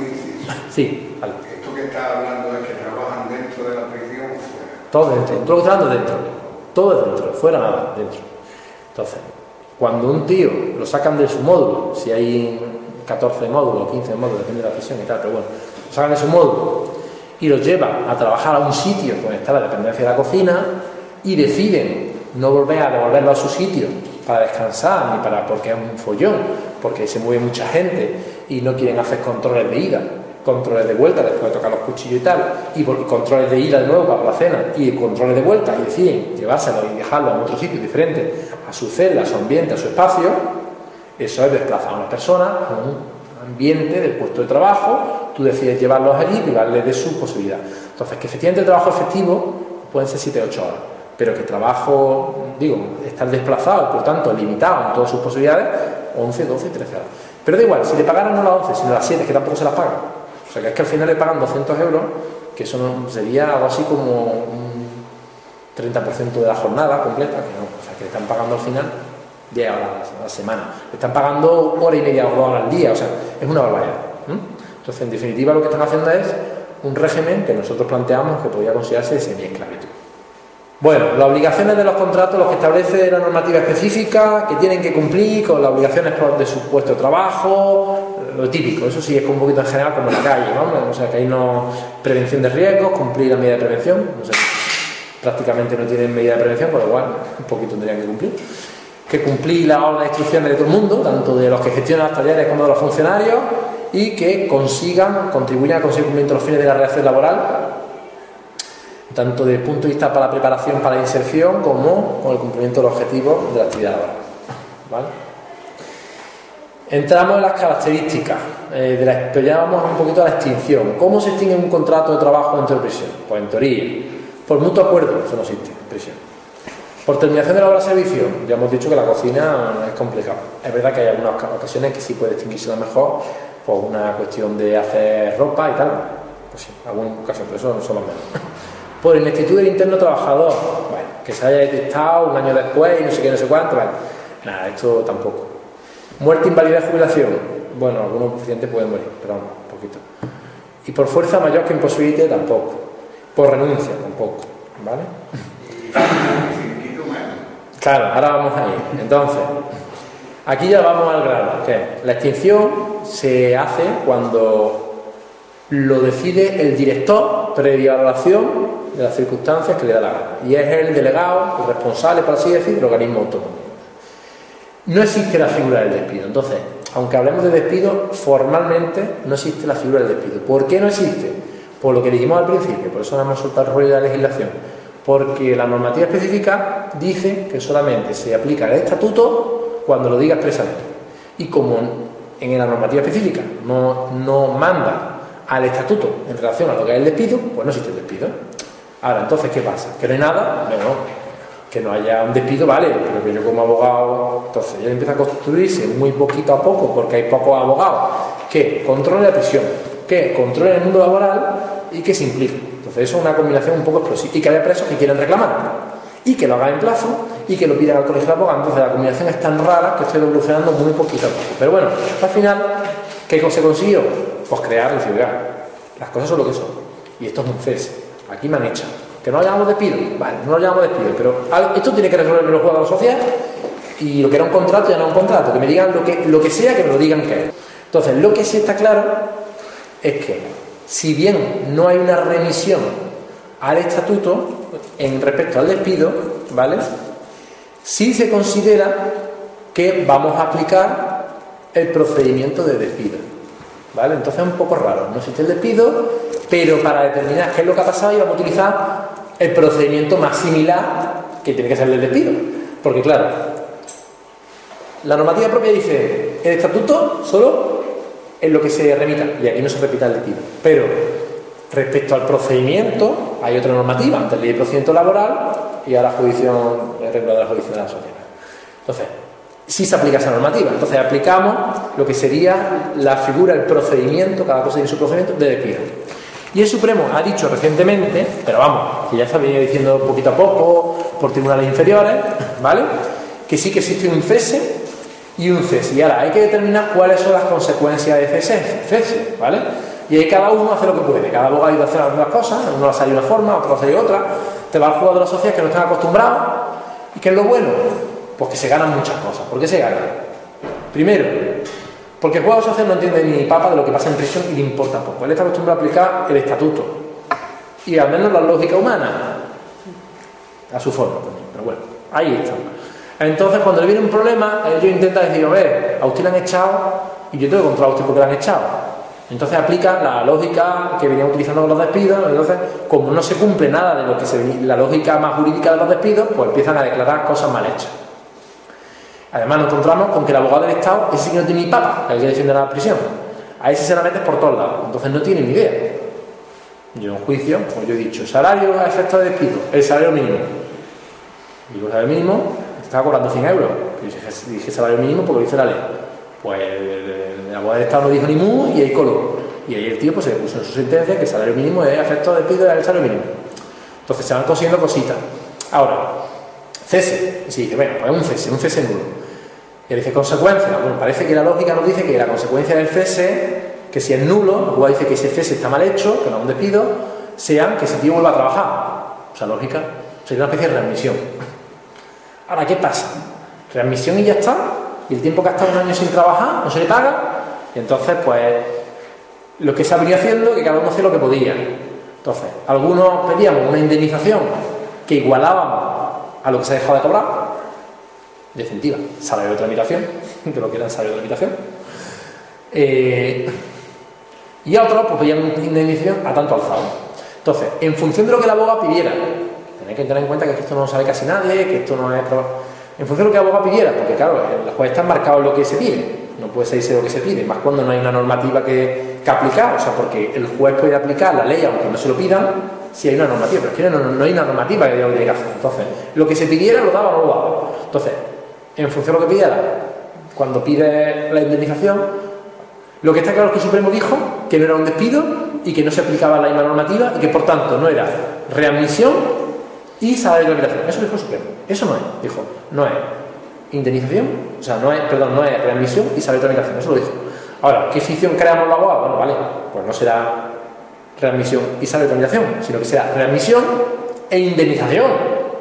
Sí, vale. Esto que estás hablando es que trabajan dentro de la prisión o fuera. Todo dentro, todo lo que está hablando dentro. Todo es dentro, fuera nada, dentro. Entonces, cuando un tío lo sacan de su módulo, si hay catorce módulos, quince módulos, depende de la prisión y tal, pero bueno, lo sacan de su módulo y los llevan a trabajar a un sitio donde está la dependencia de la cocina y deciden no volver a devolverlo a su sitio para descansar ni para porque es un follón, porque se mueve mucha gente y no quieren hacer controles de ida, controles de vuelta después de tocar los cuchillos y tal, y controles de ida de nuevo para la cena y controles de vuelta, y deciden llevárselo y dejarlo en otro sitio diferente a su celda, a su ambiente, a su espacio. Eso es desplazar a una persona a un ambiente del puesto de trabajo. Tú decides llevarlos allí y privarles de su posibilidad. Entonces, que efectivamente el trabajo efectivo pueden ser siete u ocho horas, pero que trabajo, digo, estar desplazado, por tanto, limitado en todas sus posibilidades, once, doce, trece horas. Pero da igual, si le pagaran no las once, sino las siete, que tampoco se las pagan. O sea, que es que al final le pagan doscientos euros, que eso no, sería algo así como un treinta por ciento de la jornada completa, que no, o sea, que le están pagando al final diez horas a la semana. Le están pagando hora y media o dos horas al día, o sea, es una barbaridad. ¿Mm? Entonces, en definitiva, lo que están haciendo es un régimen que nosotros planteamos que podría considerarse de semi-esclavitud. Bueno, las obligaciones de los contratos, los que establece la normativa específica, que tienen que cumplir con las obligaciones de su puesto de trabajo, lo típico, eso sí es un poquito en general como en la calle, ¿no? O sea, que hay no prevención de riesgos, cumplir la medida de prevención, no sé, prácticamente no tienen medida de prevención, por lo cual un poquito tendrían que cumplir. Que cumplir las órdenes de instrucciones de todo el mundo, tanto de los que gestionan las talleres como de los funcionarios, y que consigan, contribuyan al cumplimiento de los fines de la relación laboral, tanto desde el punto de vista para la preparación para la inserción como con el cumplimiento de los objetivos de la actividad laboral. ¿Vale? Entramos en las características, eh, de la, pero ya vamos un poquito a la extinción. ¿Cómo se extingue un contrato de trabajo dentro de prisión? Pues en teoría, por mutuo acuerdo, eso no existe en prisión. Por terminación de la obra de servicio, ya hemos dicho que la cocina es complicado. Es verdad que hay algunas ocasiones que sí puede extinguirse lo mejor por una cuestión de hacer ropa y tal. Pues sí, alguna ocasión, pero eso son los menos. Por ineptitud del interno trabajador, bueno, que se haya detectado un año después y no sé qué, no sé cuánto, bueno, nada, esto tampoco. Muerte, invalidez, jubilación, bueno, algunos pacientes pueden morir, pero vamos, un poquito. Y por fuerza mayor que imposibilite, tampoco. Por renuncia, tampoco, ¿vale? finiquito menos. Claro, ahora vamos ahí. Entonces, aquí ya vamos al grano. Que la extinción se hace cuando lo decide el director previa valoración de las circunstancias que le da la gana. Y es el delegado, el responsable, por así decir, del organismo autónomo. No existe la figura del despido. Entonces, aunque hablemos de despido, formalmente no existe la figura del despido. ¿Por qué no existe? Por lo que dijimos al principio, por eso hemos soltado el rollo de la legislación. Porque la normativa específica dice que solamente se aplica el estatuto cuando lo diga expresamente. Y como en la normativa específica no, no manda al estatuto en relación a lo que es el despido, pues no existe el despido. Ahora, entonces, ¿qué pasa? ¿Que no hay nada? Bueno, que no haya un despido, vale, pero que yo como abogado, entonces ya empieza a construirse muy poquito a poco, porque hay pocos abogados que controlen la prisión, que controlen el mundo laboral y que se impliquen. Entonces eso es una combinación un poco explosiva. Y que haya presos que quieran reclamar y que lo hagan en plazo y que lo pidan al colegio de abogados. Entonces la combinación es tan rara que estoy evolucionando muy poquito a poco. Pero bueno, al final, ¿qué se consiguió? Pues crear la figura. Las cosas son lo que son. Y esto es un cese. Aquí me han echado. Que no lo llamamos despido. Vale, no lo llamamos despido. Pero esto tiene que resolver los juegos de la sociedad. Y lo que era un contrato ya no es un contrato. Que me digan lo que, lo que sea, que me lo digan que es. Entonces, lo que sí está claro es que si bien no hay una remisión al estatuto en respecto al despido, ¿vale? Sí se considera que vamos a aplicar el procedimiento de despido, ¿vale? Entonces es un poco raro, no existe el despido, pero para determinar qué es lo que ha pasado íbamos a utilizar el procedimiento más similar que tiene que ser el despido, porque claro, la normativa propia dice el estatuto solo es lo que se remita, y aquí no se repita el despido. Pero respecto al procedimiento, hay otra normativa, antes ley de procedimiento laboral y ahora jurisdicción regulada de la jurisdicción de la sociedad. Entonces, sí se aplica esa normativa. Entonces, aplicamos lo que sería la figura, el procedimiento, cada cosa tiene su procedimiento de despido. Y el Supremo ha dicho recientemente, pero vamos, que ya se ha venido diciendo poquito a poco por tribunales inferiores, ¿vale? Que sí que existe un cese y un cese. Y ahora hay que determinar cuáles son las consecuencias de cese, cese, ¿vale? Y ahí cada uno hace lo que puede. Cada abogado ayuda a hacer algunas cosas, uno las hace de una forma, otro las hace de otra. Te va al juego de la sociedad que no están acostumbrados. ¿Y qué es lo bueno? Pues que se ganan muchas cosas. ¿Por qué se ganan? Primero, porque el juego de la sociedad no entiende ni papa de lo que pasa en prisión y le importa poco. Él está acostumbrado a aplicar el estatuto. Y al menos la lógica humana. A su forma también. Pero bueno, ahí está. Entonces, cuando le viene un problema, ellos intentan decir, a ver, a usted le han echado y yo tengo que controlar a usted porque le han echado. Entonces aplican la lógica que venían utilizando con los despidos. Entonces, como no se cumple nada de lo que se la lógica más jurídica de los despidos, pues empiezan a declarar cosas mal hechas. Además, nos encontramos con que el abogado del Estado, ese que no tiene ni papa, el que defiende la prisión, a ese se la metes por todos lados. Entonces no tiene ni idea. Yo en un juicio, pues yo he dicho, salario a efecto de despido, el salario mínimo. Digo, el salario mínimo, estaba cobrando cien euros. Y dije, dije salario mínimo porque lo dice la ley. Pues el, el abogado del Estado no dijo ni mu y ahí coló. Y ahí el tío pues se puso en su sentencia que el salario mínimo es a efecto de despido del salario mínimo. Entonces se van consiguiendo cositas. Ahora, cese. Y se dice, bueno, pues es un cese, un cese nulo. Y dice consecuencia. Bueno, parece que la lógica nos dice que la consecuencia del cese, que si es nulo, el abogado dice que ese cese está mal hecho, que no es un despido, sean que ese tío vuelva a trabajar. O sea, lógica, sería una especie de readmisión. Ahora, ¿qué pasa? Readmisión y ya está. Y el tiempo que ha estado un año sin trabajar, no se le paga. Y entonces, pues, lo que se ha venido haciendo, que cada uno hacía lo que podía. Entonces, algunos pedíamos una indemnización que igualábamos a lo que se ha dejado de cobrar. Definitiva, salario de tramitación, de lo que era el salario de tramitación. Eh, y a otros, pues pedían una indemnización a tanto alzado. Entonces, en función de lo que el abogado pidiera, tenéis que tener en cuenta que esto no lo sabe casi nadie, que esto no es... En función de lo que el abogado pidiera, porque claro, el juez está marcado en lo que se pide, no puede salirse de lo que se pide, más cuando no hay una normativa que, que aplicar, o sea, porque el juez puede aplicar la ley aunque no se lo pidan, si hay una normativa, pero es que no, no, no hay una normativa que diga lo que tiene que hacer. Entonces, lo que se pidiera lo daba o no lo daba. Entonces, en función de lo que pidiera, cuando pide la indemnización, lo que está claro es que el Supremo dijo que no era un despido y que no se aplicaba la misma normativa y que por tanto no era readmisión y salario de tramitación. Eso dijo el Supremo. Eso no es, dijo, no es indemnización, o sea, no es, perdón, no es readmisión y salario de tramitación. Eso lo dijo. Ahora, ¿qué ficción creamos los abogados? Bueno, vale, pues no será readmisión y salario de tramitación, sino que será readmisión e indemnización.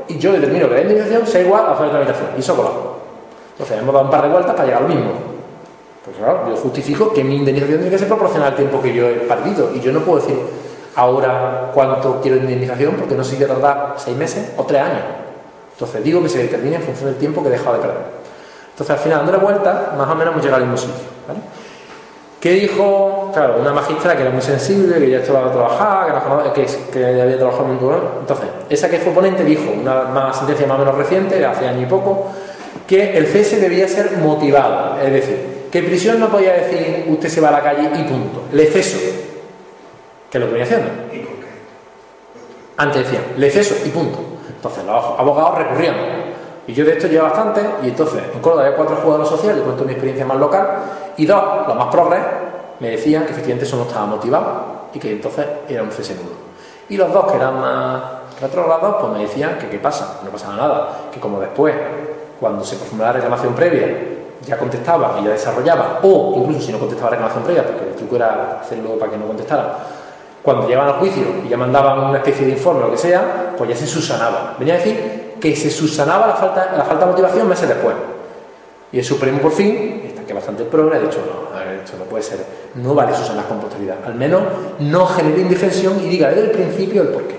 y yo determino que la indemnización sea igual a la tramitación, y eso colado. Entonces hemos dado un par de vueltas para llegar al mismo. Pues claro, yo justifico que mi indemnización tiene que ser proporcional al tiempo que yo he perdido, y yo no puedo decir ahora cuánto quiero de indemnización porque no sé si quiero tardar seis meses o tres años. Entonces digo que se determine en función del tiempo que he dejado de perder. Entonces al final, dándole vueltas, más o menos hemos llegado al mismo sitio, ¿vale? ¿Qué dijo? Claro, una magistra que era muy sensible, que ya estaba a trabajar, que, que, que había trabajado muy bueno. Entonces, esa que fue ponente dijo, una, una sentencia más o menos reciente, hace año y poco, que el cese debía ser motivado, es decir, que en prisión no podía decir usted se va a la calle y punto. Le ceso, que es lo que venía haciendo. ¿Y por qué? Antes decían, le ceso y punto. Entonces los abogados recurrían. Y yo de esto llevo bastante, y entonces en Córdoba había cuatro jugadores sociales, yo cuento mi experiencia más local, y dos, los más progres, me decían que efectivamente eso no estaba motivado y que entonces era un cese nulo. Y los dos que eran más retrógrados, pues me decían que qué pasa, no pasaba nada, que como después, cuando se perfumaba la reclamación previa, ya contestaba y ya desarrollaba, o incluso si no contestaba la reclamación previa, porque el truco era hacerlo para que no contestara, cuando llegaban al juicio y ya mandaban una especie de informe o lo que sea, pues ya se subsanaba. Venía a decir que se subsanaba la falta, la falta de motivación meses después. Y el Supremo por fin, está que bastante progre, ha dicho no, a ver, esto no puede ser, no vale subsanar con posterioridad. Al menos no genere indefensión y diga desde el principio el porqué.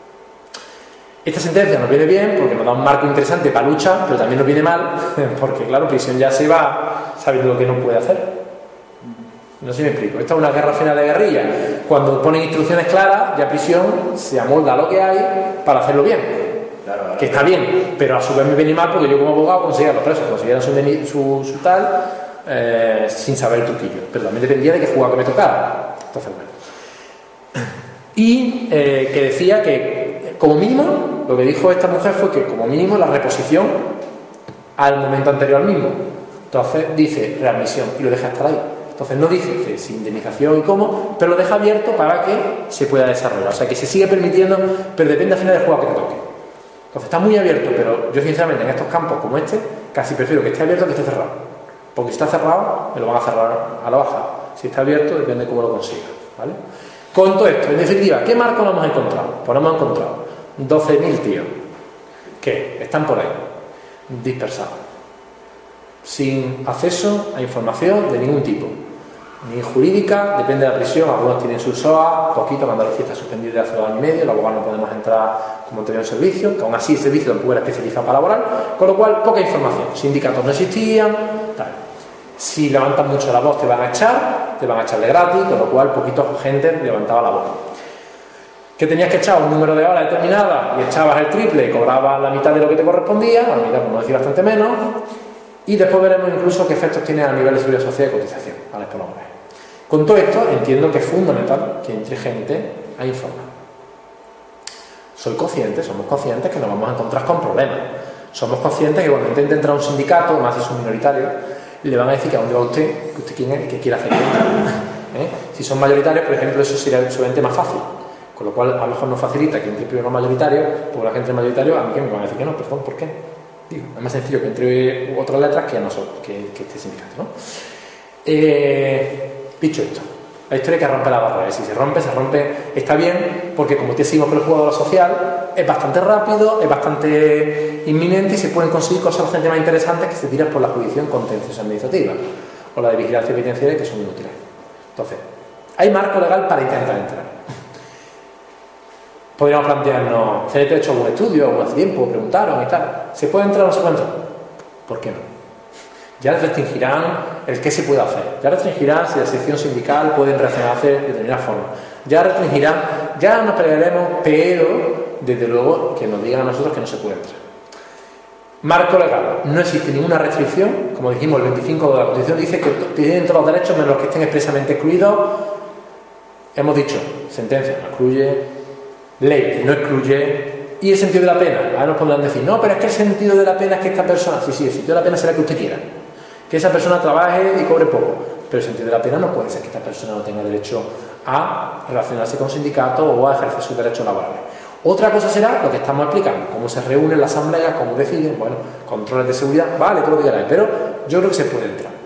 Esta sentencia nos viene bien porque nos da un marco interesante para luchar, pero también nos viene mal porque, claro, prisión ya se va sabiendo lo que no puede hacer. No sé si me explico. Esta es una guerra final de guerrilla. Cuando ponen instrucciones claras, ya prisión se amolda a lo que hay para hacerlo bien. Claro, que está bien, pero a su vez me viene mal porque yo como abogado conseguía los presos, conseguían su, su, su tal eh, sin saber el truquillo. Pero también dependía de qué jugada que me tocara. Entonces, bueno. Y eh, que decía que, como mínimo, lo que dijo esta mujer fue que, como mínimo, la reposición al momento anterior al mismo. Entonces, dice readmisión y lo deja estar ahí. Entonces no dice sin indemnización y cómo, pero lo deja abierto para que se pueda desarrollar. O sea, que se sigue permitiendo, pero depende al final del juego que te toque. Entonces está muy abierto, pero yo sinceramente en estos campos como este, casi prefiero que esté abierto que esté cerrado. Porque si está cerrado, me lo van a cerrar a la baja. Si está abierto, depende de cómo lo consiga, ¿vale? Con todo esto, en definitiva, ¿qué marco nos hemos encontrado? Pues nos hemos encontrado doce mil tíos que están por ahí, dispersados, sin acceso a información de ningún tipo, ni jurídica, depende de la prisión, algunos tienen sus S O A, poquito, cuando la fiesta suspendida de hace dos años y medio, los abogados no podemos entrar como tener un servicio, que aún así el servicio tampoco era especializado para laborar, con lo cual poca información, sindicatos no existían, tal. Si levantas mucho la voz te van a echar, te van a echar de gratis, con lo cual poquita gente levantaba la voz. Que tenías que echar un número de horas determinada y echabas el triple y cobrabas la mitad de lo que te correspondía, a la mitad, como decir, bastante menos, y después veremos incluso qué efectos tiene a nivel de seguridad social y cotización, ¿vale? Por hombre. Con todo esto entiendo que es fundamental que entre gente a informar. Soy consciente, somos conscientes que nos vamos a encontrar con problemas. Somos conscientes que cuando intente entrar a un sindicato, más si son minoritarios, le van a decir que a dónde va usted, que usted quién es y qué quiere hacer. ¿Eh? Si son mayoritarios, por ejemplo, eso sería solamente más fácil. Con lo cual, a lo mejor nos facilita que entre primero mayoritario, porque la gente mayoritario, a mí que me van a decir que no, perdón, ¿por qué? Digo, es más sencillo que entre otras letras que a nosotros, que, que este sindicato, ¿no? Eh, dicho esto, la historia hay que romper la barrera. Si se rompe, se rompe, está bien, porque como te decimos que el jugador social es bastante rápido, es bastante inminente y se pueden conseguir cosas bastante más interesantes que se tiran por la jurisdicción contenciosa administrativa o la de vigilancia penitenciaria, que son inútiles. Entonces, hay marco legal para intentar entrar. Podríamos plantearnos, ¿se ha hecho algún estudio, algún hace tiempo, preguntaron y tal? ¿Se puede entrar o no se puede entrar? ¿Por qué no? Ya restringirán el qué se puede hacer, ya restringirán si la sección sindical puede reaccionar de determinada forma, ya restringirán, ya nos pelearemos, pero desde luego que nos digan a nosotros que no se puede entrar. Marco legal, no existe ninguna restricción, como dijimos, el veinticinco de la Constitución dice que tienen todos los derechos menos los que estén expresamente excluidos. Hemos dicho, sentencia no excluye, ley no excluye. Y el sentido de la pena, ahora nos podrán decir, no, pero es que el sentido de la pena es que esta persona, sí, sí, el sentido de la pena será que usted quiera, que esa persona trabaje y cobre poco, pero el sentido de la pena no puede ser que esta persona no tenga derecho a relacionarse con un sindicato o a ejercer sus derechos laborales. Otra cosa será lo que estamos explicando, cómo se reúnen las asambleas, cómo deciden, bueno, controles de seguridad, vale, todo lo que queráis, pero yo creo que se puede entrar.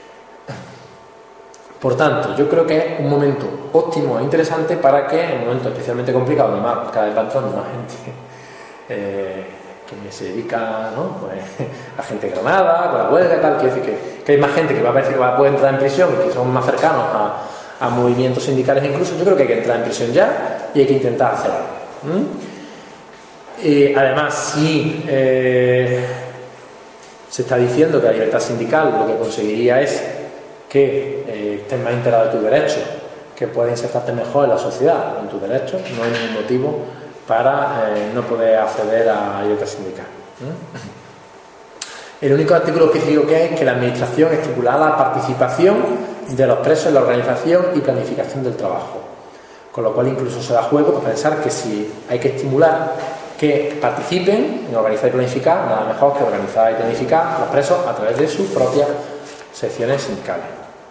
Por tanto, yo creo que es un momento óptimo e interesante para que, en un momento especialmente complicado, además cada vez va entrando más gente eh, que se dedica, ¿no? Pues, a gente granada, con la huelga y tal, quiere decir que, que hay más gente que va a parecer que va a poder entrar en prisión y que son más cercanos a, a movimientos sindicales incluso. Yo creo que hay que entrar en prisión ya y hay que intentar hacer algo. ¿Mm? Y además, si eh, se está diciendo que la libertad sindical lo que conseguiría es que eh, estés más enterado de tus derechos, que puedas insertarte mejor en la sociedad, en tus derechos, no hay ningún motivo para eh, no poder acceder a la libertad sindical. ¿Mm? El único artículo específico que hay es que la administración estipulará la participación de los presos en la organización y planificación del trabajo, con lo cual incluso se da juego para pensar que si hay que estimular que participen en organizar y planificar, nada mejor que organizar y planificar los presos a través de sus propias secciones sindicales.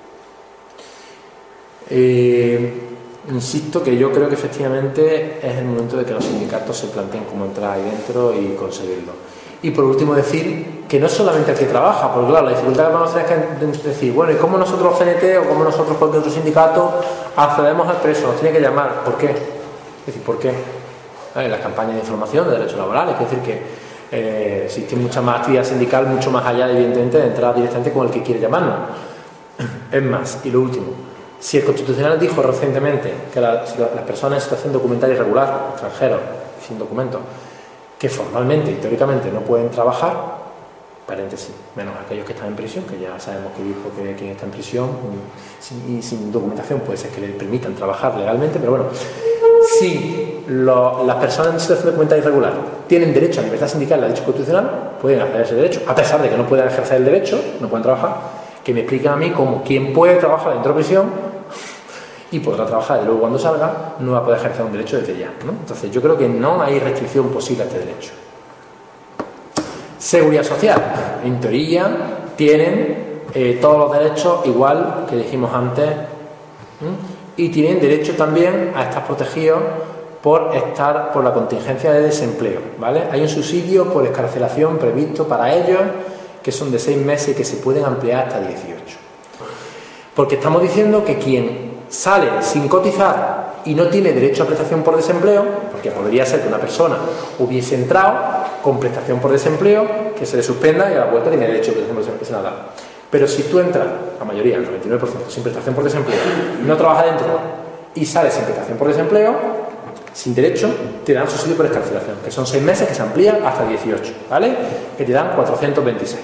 Eh, insisto que yo creo que efectivamente es el momento de que los sindicatos se planteen cómo entrar ahí dentro y conseguirlo. Y por último decir que no es solamente el que trabaja, porque claro, la dificultad que vamos a tener es que decir, bueno, ¿y cómo nosotros los C N T o cómo nosotros cualquier otro sindicato accedemos al preso? Nos tiene que llamar. ¿Por qué? Es decir, ¿por qué? En las campañas de información de derechos laborales, es decir, que eh, existe mucha más actividad sindical, mucho más allá, evidentemente, de entrar directamente con el que quiere llamarnos. Es más, y lo último, si el Constitucional dijo recientemente que la, si las personas en situación documental irregular, extranjeros, sin documentos, que formalmente y teóricamente no pueden trabajar, paréntesis, menos aquellos que están en prisión, que ya sabemos que dijo que quien está en prisión sin, y sin documentación puede ser que le permitan trabajar legalmente, pero bueno, si lo, las personas en situación documental irregular tienen derecho a libertad sindical, la dicho constitucional, pueden acceder a ese derecho, a pesar de que no puedan ejercer el derecho, no pueden trabajar, que me expliquen a mí cómo quien puede trabajar dentro de prisión y podrá trabajar y luego cuando salga no va a poder ejercer un derecho desde ya, ¿no? Entonces yo creo que no hay restricción posible a este derecho. Seguridad social, en teoría tienen eh, todos los derechos igual que dijimos antes, ¿eh? Y tienen derecho también a estar protegidos por estar por la contingencia de desempleo, ¿vale? Hay un subsidio por excarcelación previsto para ellos que son de seis meses y que se pueden ampliar hasta dieciocho, porque estamos diciendo que quien sale sin cotizar y no tiene derecho a prestación por desempleo, porque podría ser que una persona hubiese entrado con prestación por desempleo, que se le suspenda y a la vuelta tiene derecho a prestación por desempleo, nada. Pero si tú entras, la mayoría, el noventa y nueve por ciento, sin prestación por desempleo, no trabajas dentro y sales sin prestación por desempleo, sin derecho, te dan subsidio por excarcelación, que son seis meses que se amplían hasta dieciocho, ¿vale? Que te dan cuatrocientos veintiséis.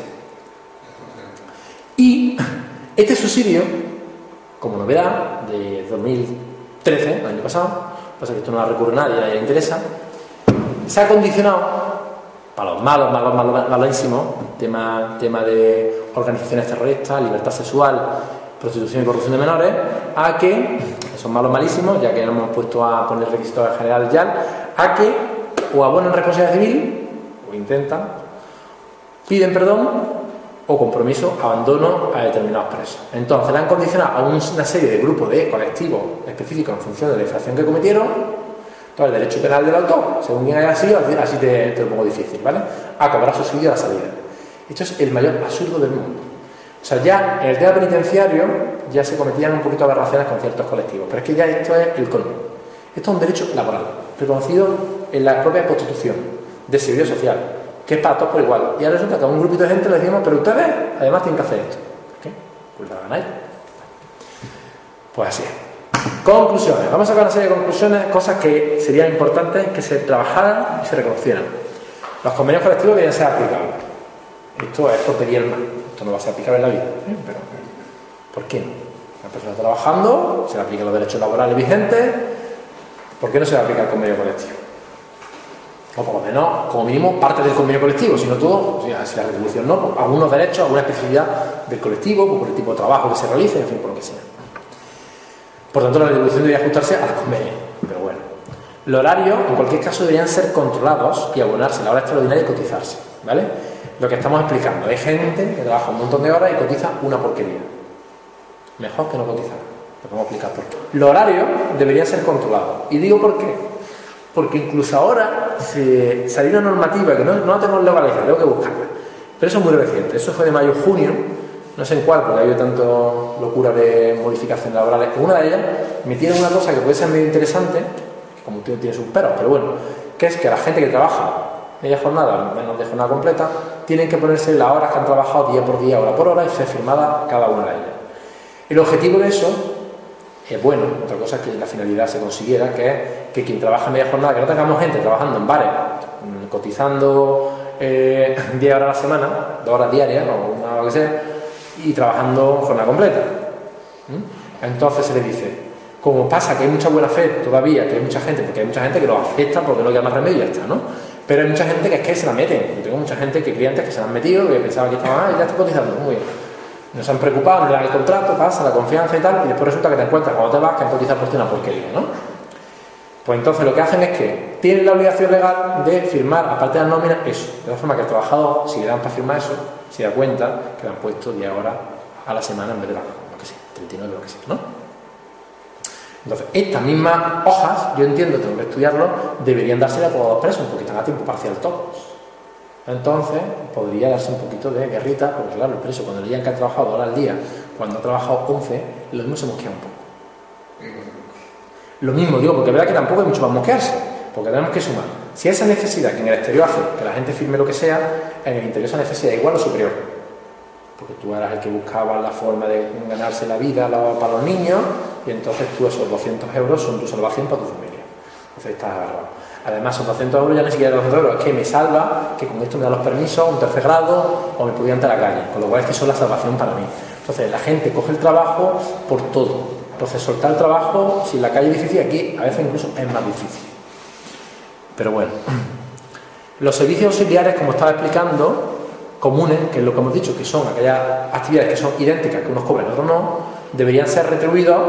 Y este subsidio, como novedad de dos mil trece, el año pasado, pasa que esto no la recurre nadie, a nadie le interesa, se ha condicionado para los malos, malos, malos, malísimos, tema, tema de organizaciones terroristas, libertad sexual, prostitución y corrupción de menores, a que, esos malos malísimos, ya que no hemos puesto a poner requisitos en general ya, a que o abonan responsabilidad civil, o intentan, piden perdón, o compromiso, abandono a determinados presos. Entonces le han condicionado a una serie de grupos de colectivos específicos en función de la infracción que cometieron. Entonces el derecho penal del autor, según quien haya sido, así te, te lo pongo difícil, ¿vale? A cobrar subsidio a la salida. Esto es el mayor absurdo del mundo. O sea, ya en el tema penitenciario ya se cometían un poquito aberraciones con ciertos colectivos, pero es que ya esto es el colmo. Esto es un derecho laboral, reconocido en la propia Constitución de Seguridad Social, que es para todos por igual. Y ahora resulta que a un grupito de gente le decimos, pero ustedes además tienen que hacer esto. ¿Por qué? Pues la ganáis. Pues así es. Conclusiones. Vamos a sacar una serie de conclusiones, cosas que serían importantes que se trabajaran y se reconocieran. Los convenios colectivos deberían ser aplicables. Esto es por pedir el mal. Esto no va a ser aplicable en la vida. ¿eh? Pero, ¿por qué no? La persona está trabajando, se le aplican los derechos laborales vigentes. ¿Por qué no se le aplica el convenio colectivo? O por lo menos, como mínimo, parte del convenio colectivo, si no todo, o sea, si la retribución no, pues, algunos derechos, alguna especificidad del colectivo, pues, por el tipo de trabajo que se realice, en fin, por lo que sea. Por tanto, la retribución debería ajustarse a los convenios, pero bueno. Los horarios, en cualquier caso, deberían ser controlados y abonarse la hora extraordinaria y cotizarse, ¿vale? Lo que estamos explicando, hay gente que trabaja un montón de horas y cotiza una porquería. Mejor que no cotizar, lo vamos a explicar por qué. Los horarios deberían ser controlados, y digo por qué. Porque incluso ahora se salió una normativa que no, no la tengo localizada, tengo que buscarla. Pero eso es muy reciente, eso fue de mayo-junio, no sé en cuál, porque ha habido tanto locura de modificaciones laborales. En una de ellas metieron una cosa que puede ser medio interesante, que como tiene sus peros, pero bueno, que es que la gente que trabaja media jornada, menos de jornada completa, tienen que ponerse las horas que han trabajado día por día, hora por hora, y ser firmada cada una de ellas. El objetivo de eso es bueno, otra cosa es que la finalidad se consiguiera, que es que quien trabaja media jornada, que no tengamos gente trabajando en bares, cotizando eh, diez horas a la semana, dos horas diarias, o una hora que sea, y trabajando jornada completa. ¿Mm? Entonces se le dice, como pasa que hay mucha buena fe todavía, que hay mucha gente, porque hay mucha gente que lo acepta porque no queda más remedio y ya está, ¿no? Pero hay mucha gente que es que se la meten. Yo tengo mucha gente, que clientes que se la han metido, que pensaban que estaban, ah, ya estoy cotizando, muy bien. No se han preocupado, le dan el contrato, pasa la confianza y tal, y después resulta que te encuentras cuando te vas que han cotizado por ti una porquería, ¿no? Pues entonces lo que hacen es que tienen la obligación legal de firmar, aparte de la nómina, eso. De la forma que el trabajador, si le dan para firmar eso, se da cuenta que le han puesto diez horas a la semana en vez de la, lo que sea, treinta y nueve, lo que sea, ¿no? Entonces, estas mismas hojas, yo entiendo, tengo que estudiarlo, deberían dárselas a todos los presos, porque están a tiempo parcial todos. Entonces, podría darse un poquito de guerrita, porque claro, el preso, cuando le digan que ha trabajado dos horas al día, cuando ha trabajado once, lo mismo se mosquea un poco. Lo mismo digo, porque es verdad que tampoco hay mucho para mosquearse, porque tenemos que sumar. Si esa necesidad que en el exterior hace que la gente firme lo que sea, en el interior esa necesidad es igual o superior. Porque tú eras el que buscaba la forma de ganarse la vida para los niños, y entonces tú esos doscientos euros son tu salvación para tu familia. Entonces estás agarrado. Además, esos doscientos euros ya ni siquiera doscientos euros, es que me salva, que con esto me da los permisos, un tercer grado, o me podía entrar a la calle, con lo cual es que son la salvación para mí. Entonces la gente coge el trabajo por todo. Entonces soltar el trabajo, si en la calle es difícil, aquí a veces incluso es más difícil. Pero bueno, los servicios auxiliares, como estaba explicando, comunes, que es lo que hemos dicho, que son aquellas actividades que son idénticas, que unos cobran y otros no, deberían ser retribuidos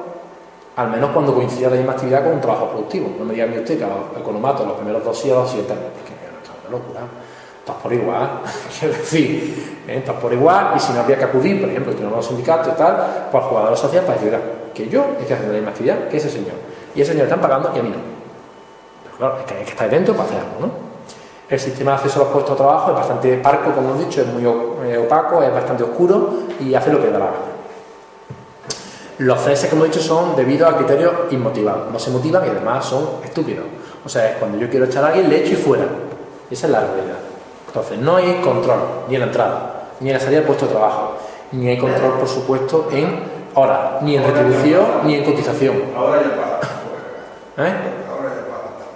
al menos cuando coincida la misma actividad con un trabajo productivo. No me diga mi usted que el economato, los primeros dos sí o dos siete años, porque es una locura. Estás por igual, quiero decir, ¿eh? Estás por igual, y si no habría que acudir, por ejemplo, si tenemos los sindicatos y tal, pues al jugador social para decir, que yo estoy haciendo la misma actividad que ese señor, y ese señor están pagando y a mí no. Pero claro, es que hay que estar dentro para hacer algo, ¿no? El sistema de acceso a los puestos de trabajo es bastante parco, como hemos dicho, es muy opaco, es bastante oscuro y hace lo que da la gana. Los C S, como he dicho, son debido a criterios inmotivados. No se motivan y además son estúpidos. O sea, es cuando yo quiero echar a alguien, le echo y fuera. Esa es la realidad. Entonces, no hay control, ni en la entrada, ni en la salida del puesto de trabajo, ni hay control, por supuesto, en horas, ni en retribución, ni en cotización. Ahora ya pasa. ¿Eh? Ahora ya pasa.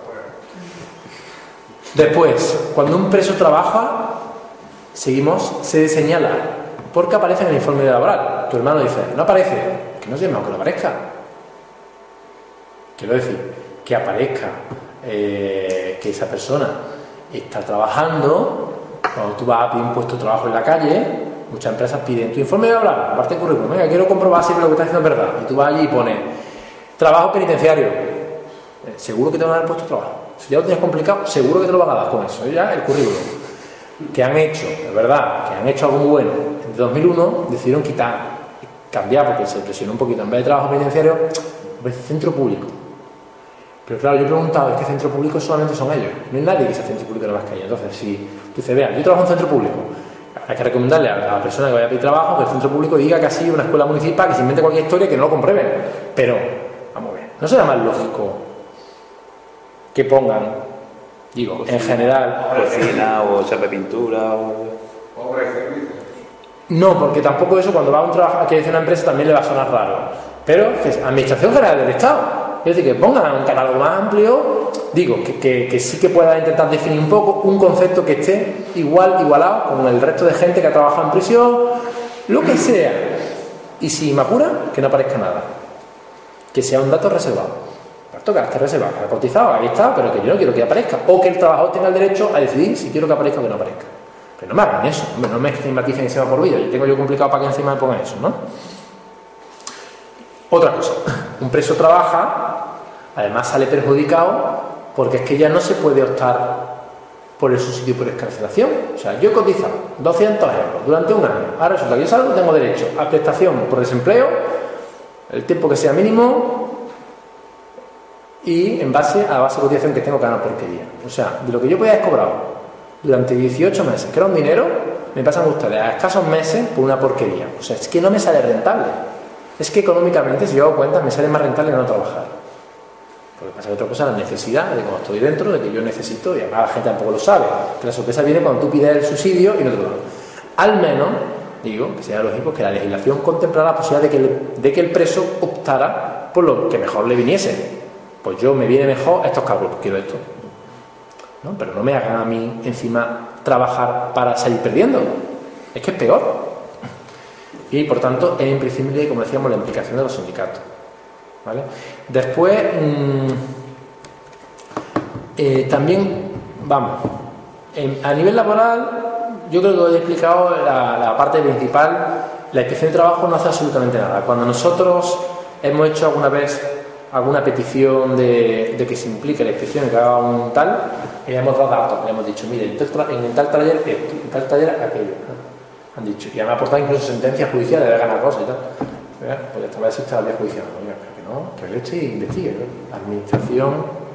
Después, cuando un preso trabaja, seguimos, se señala, porque aparece en el informe laboral. Tu hermano dice, no aparece, que no se llama que no aparezca. Quiero decir, que aparezca eh, que esa persona está trabajando. Cuando tú vas a pedir un puesto de trabajo en la calle, muchas empresas piden tu informe laboral, aparte del currículum, venga, quiero comprobar si lo que estás haciendo es verdad. Y tú vas allí y pones trabajo penitenciario. Eh, seguro que te van a dar el puesto de trabajo. Si ya lo tienes complicado, seguro que te lo van a dar con eso. Ya el currículum. Que han hecho, es verdad, que han hecho algo muy bueno. En dos mil uno decidieron quitar, cambiar, porque se presionó un poquito. En vez de trabajo penitenciario, pues centro público. Pero claro, yo he preguntado, es que centro público solamente son ellos. No hay nadie que sea centro público en la Vizcaya. Entonces, si tú dices, vean, yo trabajo en centro público, hay que recomendarle a la persona que vaya a pedir trabajo que el centro público diga que ha sido una escuela municipal, que se invente cualquier historia y que no lo comprueben. Pero, vamos a ver, ¿no será más lógico que pongan, digo, cocina, en general, cocina o chapa de pintura o... Obra y servicio? No, porque tampoco eso, cuando va a un trabajo que dice una empresa, también le va a sonar raro. Pero que es Administración General del Estado. Es decir, que pongan un catálogo más amplio, digo, que, que, que sí que pueda intentar definir un poco un concepto que esté igual, igualado con el resto de gente que ha trabajado en prisión, lo que sea. Y si me apura, que no aparezca nada. Que sea un dato reservado. Esto que esté reservado, que ha cotizado, ahí está, pero que yo no quiero que aparezca. O que el trabajador tenga el derecho a decidir si quiero que aparezca o que no aparezca. Pero no me hagan eso, hombre, no me estigmaticen encima por vida. Yo tengo yo complicado para que encima me pongan eso, ¿no? Otra cosa, un preso trabaja, además sale perjudicado porque es que ya no se puede optar por el subsidio por excarcelación. O sea, yo he cotizado doscientos euros durante un año, ahora resulta que yo salgo, tengo derecho a prestación por desempleo, el tiempo que sea mínimo y en base a la base de cotización que tengo que ganar porquería. O sea, de lo que yo podía haber cobrado durante dieciocho meses, que era un dinero, me pasan ustedes a escasos meses por una porquería. O sea, es que no me sale rentable. Es que económicamente, si yo hago cuenta, me sale más rentable no trabajar. Porque pasa que otra cosa es la necesidad de cuando estoy dentro, de que yo necesito, y además la gente tampoco lo sabe, que la sorpresa viene cuando tú pides el subsidio y no te lo dan. Al menos, digo, que sea lógico, que la legislación contemplara la posibilidad de que el, de que el preso optara por lo que mejor le viniese. Pues yo me viene mejor estos cálculos, quiero esto. ¿No? Pero no me hagan a mí encima trabajar para salir perdiendo. Es que es peor. Y por tanto es imprescindible, como decíamos, la implicación de los sindicatos. ¿Vale? Después, mmm, eh, también, vamos, en, a nivel laboral, yo creo que os he explicado la, la parte principal. La inspección de trabajo no hace absolutamente nada. Cuando nosotros hemos hecho alguna vez alguna petición de, de que se implique la inspección y que haga un tal, y le hemos dado datos, le hemos dicho, mire, en tal, en tal taller esto, en tal taller aquello, ¿no? Han dicho, y han aportado incluso sentencias judiciales de ganar cosas y tal. ¿Verdad? Pues esta vez existe la vía judicial, oiga, que no, que leche y investigue, ¿no? La administración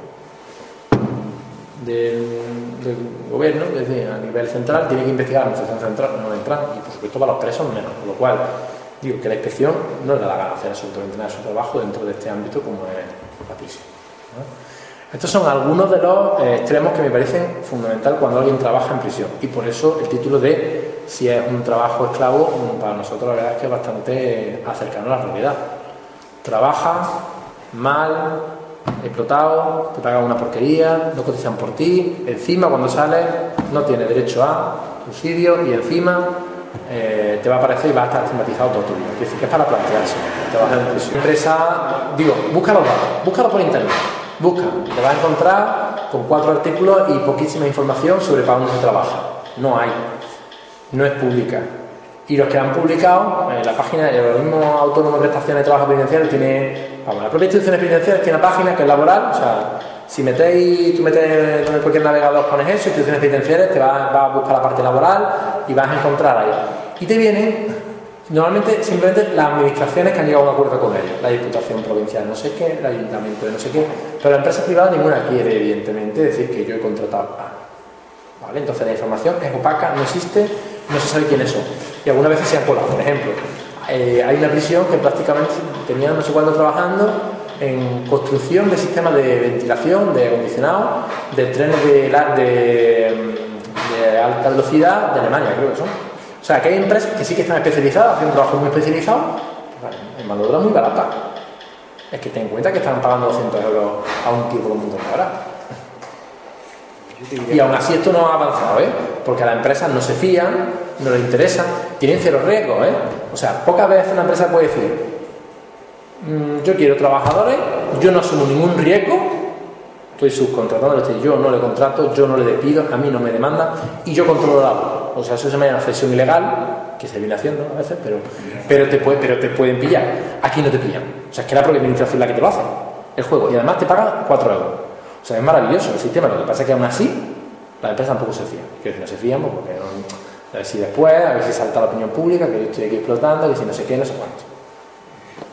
del, del gobierno, es decir, a nivel central, tiene que investigar la administración central, no entran, y por supuesto para los presos menos, con lo cual digo que la inspección no le da la gana hacer absolutamente nada de su trabajo dentro de este ámbito como es la prisión, ¿no? Estos son algunos de los eh, extremos que me parecen fundamental cuando alguien trabaja en prisión, y por eso el título de si es un trabajo esclavo, para nosotros la verdad es que es bastante acercano a la realidad. Trabaja mal, explotado, te pagan una porquería, no cotizan por ti, encima cuando sales no tienes derecho a subsidio y encima Eh, te va a aparecer y va a estar estigmatizado todo tu vida. Es decir, que es para plantearse trabajar en prisión. Empresa, digo, búscalo, búscalo por internet, busca, te vas a encontrar con cuatro artículos y poquísima información sobre para dónde se trabaja. No hay, no es pública. Y los que han publicado, eh, la página, el organismo autónomo de prestaciones de trabajo penitenciario tiene, vamos, la propia institución penitenciaria tiene una página que es laboral, o sea, si metéis, tú metes en cualquier navegador, pones eso, instituciones penitenciarias, te vas va a buscar la parte laboral y vas a encontrar ahí. Y te vienen, normalmente, simplemente las administraciones que han llegado a un acuerdo con ellos, la Diputación Provincial, no sé qué, el Ayuntamiento de no sé qué, pero la empresa privada ninguna quiere, evidentemente, decir que yo he contratado a. ¿Vale? Entonces la información es opaca, no existe, no se sabe quiénes son. Y algunas veces se han colado. Por ejemplo, eh, hay una prisión que prácticamente tenía no sé cuánto trabajando en construcción de sistemas de ventilación, de acondicionado, de trenes de, de, de alta velocidad de Alemania, creo que son. O sea, que hay empresas que sí que están especializadas, hacen un trabajo muy especializado, en mano de obra muy barata. Es que ten en cuenta que están pagando doscientos euros a un tipo como un montón de horas. Y aún así esto no ha avanzado, ¿eh? Porque las empresas no se fían, no les interesa, tienen cero riesgo, ¿eh? O sea, pocas veces una empresa puede decir, mmm, yo quiero trabajadores, yo no asumo ningún riesgo, estoy subcontratando, yo no le contrato, yo no le despido, a mí no me demanda y yo controlo la obra. O sea, eso se llama cesión ilegal, que se viene haciendo a veces, pero, pero, te puede, pero te pueden pillar. Aquí no te pillan. O sea, es que la propia administración es la que te lo hace, el juego, y además te pagan cuatro euros. O sea, es maravilloso el sistema, lo que pasa es que aún así las empresas tampoco se fían. Que no se fían porque no, a ver si después, a ver si salta la opinión pública, que yo estoy aquí explotando, que si no sé qué, no sé cuánto.